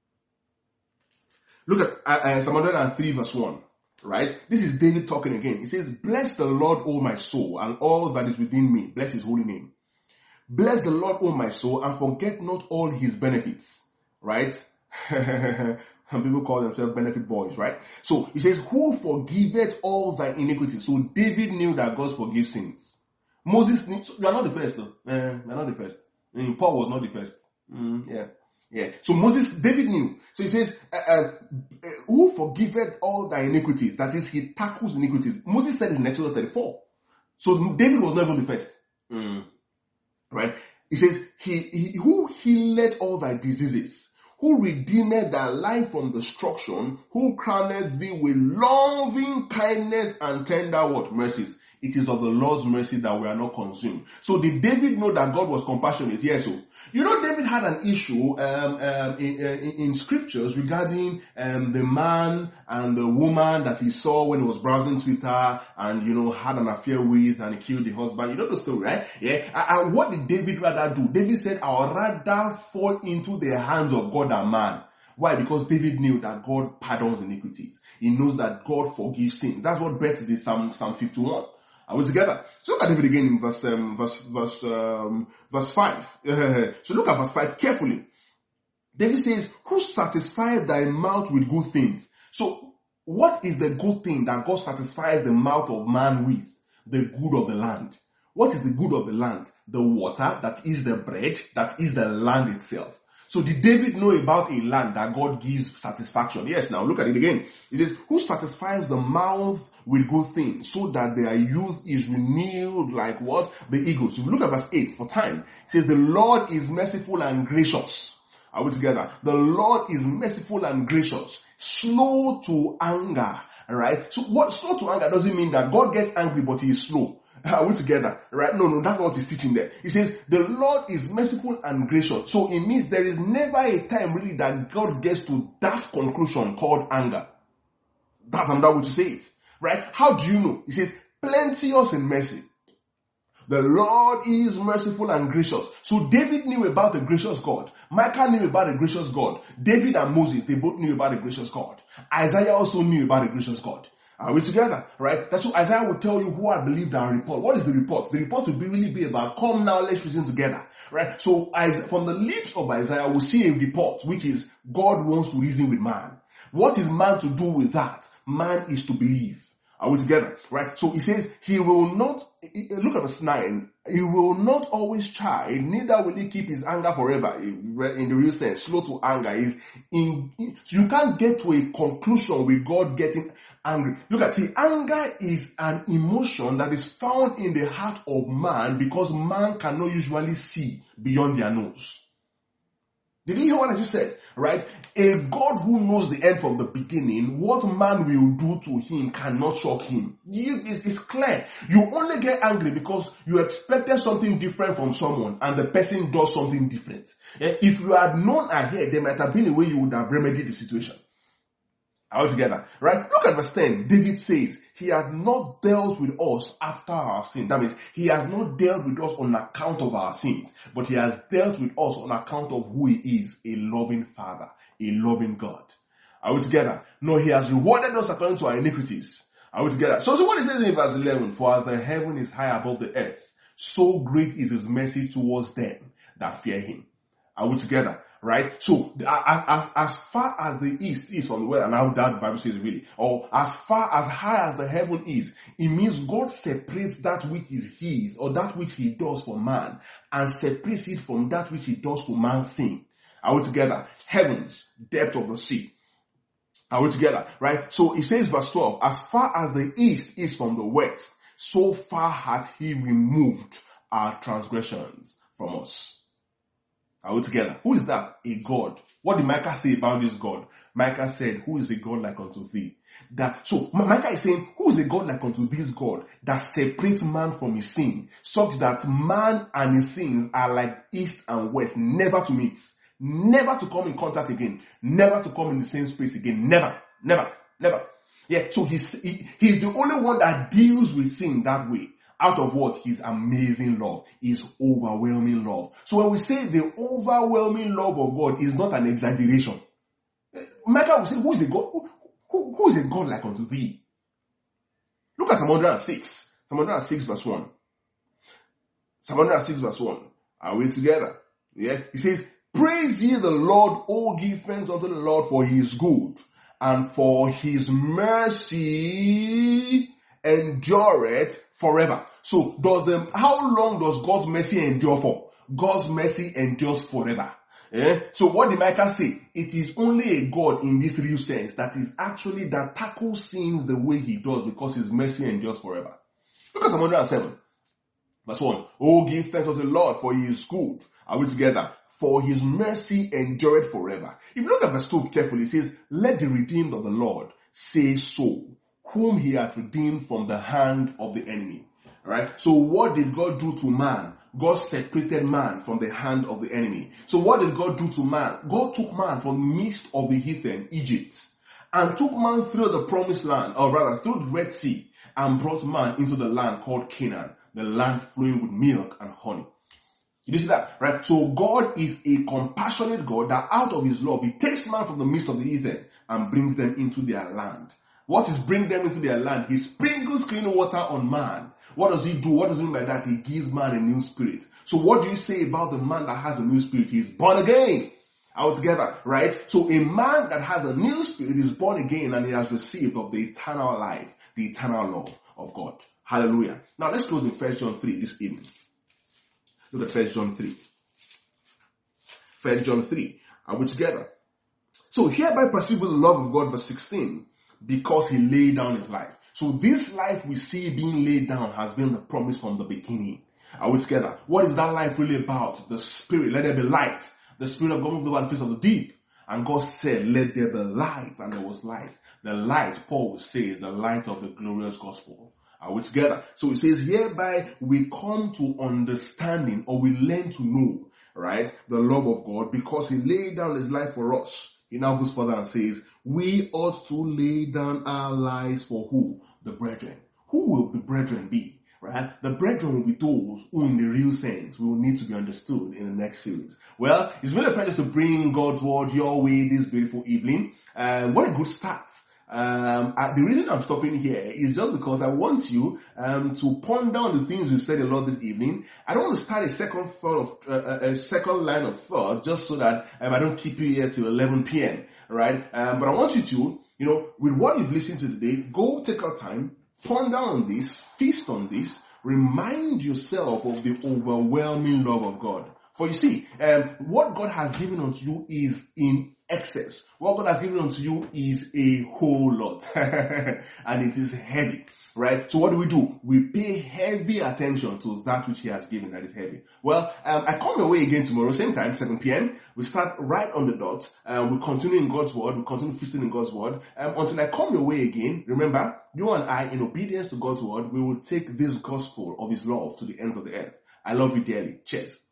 Look at Psalm 103 verse 1. Right? This is David talking again. He says, bless the Lord, O my soul, and all that is within me. Bless his holy name. Bless the Lord, O my soul, and forget not all his benefits. Right? Some people call themselves benefit boys, right? So he says, who forgiveth all thy iniquities? So David knew that God forgives sins. Moses knew, so you are not the first though. You are not the first. Paul was not the first. Yeah. Yeah. So David knew. So he says, who forgiveth all thy iniquities? That is, he tackles iniquities. Moses said in Exodus 34. So David was not even the first. Right? He says, who healed all thy diseases, who redeemed thy life from destruction, who crowned thee with loving kindness and tender what? Mercies. It is of the Lord's mercy that we are not consumed. So did David know that God was compassionate? Yes. So, David had an issue in scriptures regarding the man and the woman that he saw when he was browsing Twitter and, had an affair with and he killed the husband. You know the story, right? Yeah. And what did David rather do? David said, I would rather fall into the hands of God and man. Why? Because David knew that God pardons iniquities. He knows that God forgives sin. That's what brought this Psalm 51. Are we together? So look at David again in verse 5. So look at verse 5 carefully. David says, who satisfies thy mouth with good things? So what is the good thing that God satisfies the mouth of man with? The good of the land. What is the good of the land? The water, that is the bread, that is the land itself. So did David know about a land that God gives satisfaction? Yes, now look at it again. It says, who satisfies the mouth with good things, so that their youth is renewed like what? The eagles. If you look at verse 8 for time, it says, the Lord is merciful and gracious. Are we together? The Lord is merciful and gracious, slow to anger. Alright? So what slow to anger doesn't mean that God gets angry but he is slow. Are we together? Right? No, that's not what he's teaching there. He says, the Lord is merciful and gracious. So it means there is never a time really that God gets to that conclusion called anger. That's another way to say it. Right? How do you know? He says, plenteous in mercy. The Lord is merciful and gracious. So David knew about the gracious God. Micah knew about the gracious God. David and Moses, they both knew about the gracious God. Isaiah also knew about the gracious God. Are we together? Right? That's what Isaiah will tell you who I believed our report. What is the report? The report will really be about, come now, let's reason together. Right? So from the lips of Isaiah, we'll see a report, which is God wants to reason with man. What is man to do with that? Man is to believe. Are we together? Right? So he says, he will not, look at verse 9, he will not always chide, neither will he keep his anger forever. In the real sense, slow to anger is so you can't get to a conclusion with God getting angry. Look at, anger is an emotion that is found in the heart of man because man cannot usually see beyond their nose. Did you hear what I just said? Right? A God who knows the end from the beginning, what man will do to him cannot shock him. It's clear. You only get angry because you expected something different from someone and the person does something different. If you had known ahead, there might have been a way you would have remedied the situation. All together, right? Look at verse 10. David says, he had not dealt with us after our sin. That means he has not dealt with us on account of our sins, but he has dealt with us on account of who he is, a loving Father, a loving God. Are we together? No, he has rewarded us according to our iniquities. Are we together? So what it says in verse 11, for as the heaven is high above the earth, so great is his mercy towards them that fear him. Are we together? Right? So, as far as the east is from the west, and how that Bible says really, or as far as high as the heaven is, it means God separates that which is his, or that which he does for man, and separates it from that which he does for man's sin. Are we together? Heavens, depth of the sea. Are we together? Right? So, it says verse 12, as far as the east is from the west, so far hath he removed our transgressions from us. Are we together? Who is that? A God. What did Micah say about this God? Micah said, who is a God like unto thee? So Micah is saying, who is a God like unto this God that separates man from his sin, such that man and his sins are like east and west, never to meet, never to come in contact again, never to come in the same space again, never. Yeah, so he's the only one that deals with sin that way. Out of what? His amazing love, his overwhelming love. So when we say the overwhelming love of God is not an exaggeration, Micah will say, who is a God? Who is a God like unto thee? Look at Psalm 106. Psalm 106 verse 1. Psalm 106 verse 1. Are we together? Yeah. He says, praise ye the Lord, O give thanks unto the Lord, for he is good, and for his mercy endureth forever. So how long does God's mercy endure for? God's mercy endures forever. So what did Micah say? It is only a God in this real sense that tackles sins the way he does because his mercy endures forever. Look at Psalm 107, verse 1. Oh, give thanks unto the Lord, for he is good. Are we together? For his mercy endureth forever. If you look at verse 2 carefully, it says, let the redeemed of the Lord say so, whom he hath redeemed from the hand of the enemy. Alright, so what did God do to man? God separated man from the hand of the enemy. So what did God do to man? God took man from the midst of the heathen, Egypt, and took man through the promised land, or rather through the Red Sea, and brought man into the land called Canaan, the land flowing with milk and honey. You see that, right? So God is a compassionate God that out of his love, he takes man from the midst of the heathen and brings them into their land. What is bring them into their land? He sprinkles clean water on man. What does he do? What does he mean by that? He gives man a new spirit. So what do you say about the man that has a new spirit? He's born again. All together, right? So a man that has a new spirit is born again and he has received of the eternal life, the eternal love of God. Hallelujah. Now let's close in 1 John 3 this evening. Look at 1 John 3. 1 John 3. Are we together? So hereby perceive the love of God, verse 16, because he laid down his life. So this life we see being laid down has been the promise from the beginning. Are we together? What is that life really about? The Spirit. Let there be light. The Spirit of God moved over the face of the deep. And God said, let there be light. And there was light. The light, Paul will say, is the light of the glorious gospel. Are we together? So it says, hereby we come to understanding, or we learn to know, right, the love of God, because he laid down his life for us. He now goes further and says, we ought to lay down our lives for who? The brethren. Who will the brethren be? Right? The brethren will be those who in the real sense will need to be understood in the next series. Well, it's been a pleasure to bring God's word your way this beautiful evening. What a good start. The reason I'm stopping here is just because I want you to ponder on the things we've said a lot this evening. I don't want to start a second line of thought just so that I don't keep you here till 11 p.m. Right? But I want you to, with what you've listened to today, go take out time, ponder on this, feast on this, remind yourself of the overwhelming love of God. For you see, what God has given unto you is in excess. What God has given unto you is a whole lot. And it is heavy, right? So what do? We pay heavy attention to that which he has given that is heavy. Well, I come your way again tomorrow, same time, 7 p.m. We start right on the dot. We continue in God's word. We continue feasting in God's word. Until I come your way again, remember, you and I, in obedience to God's word, we will take this gospel of his love to the ends of the earth. I love you dearly. Cheers.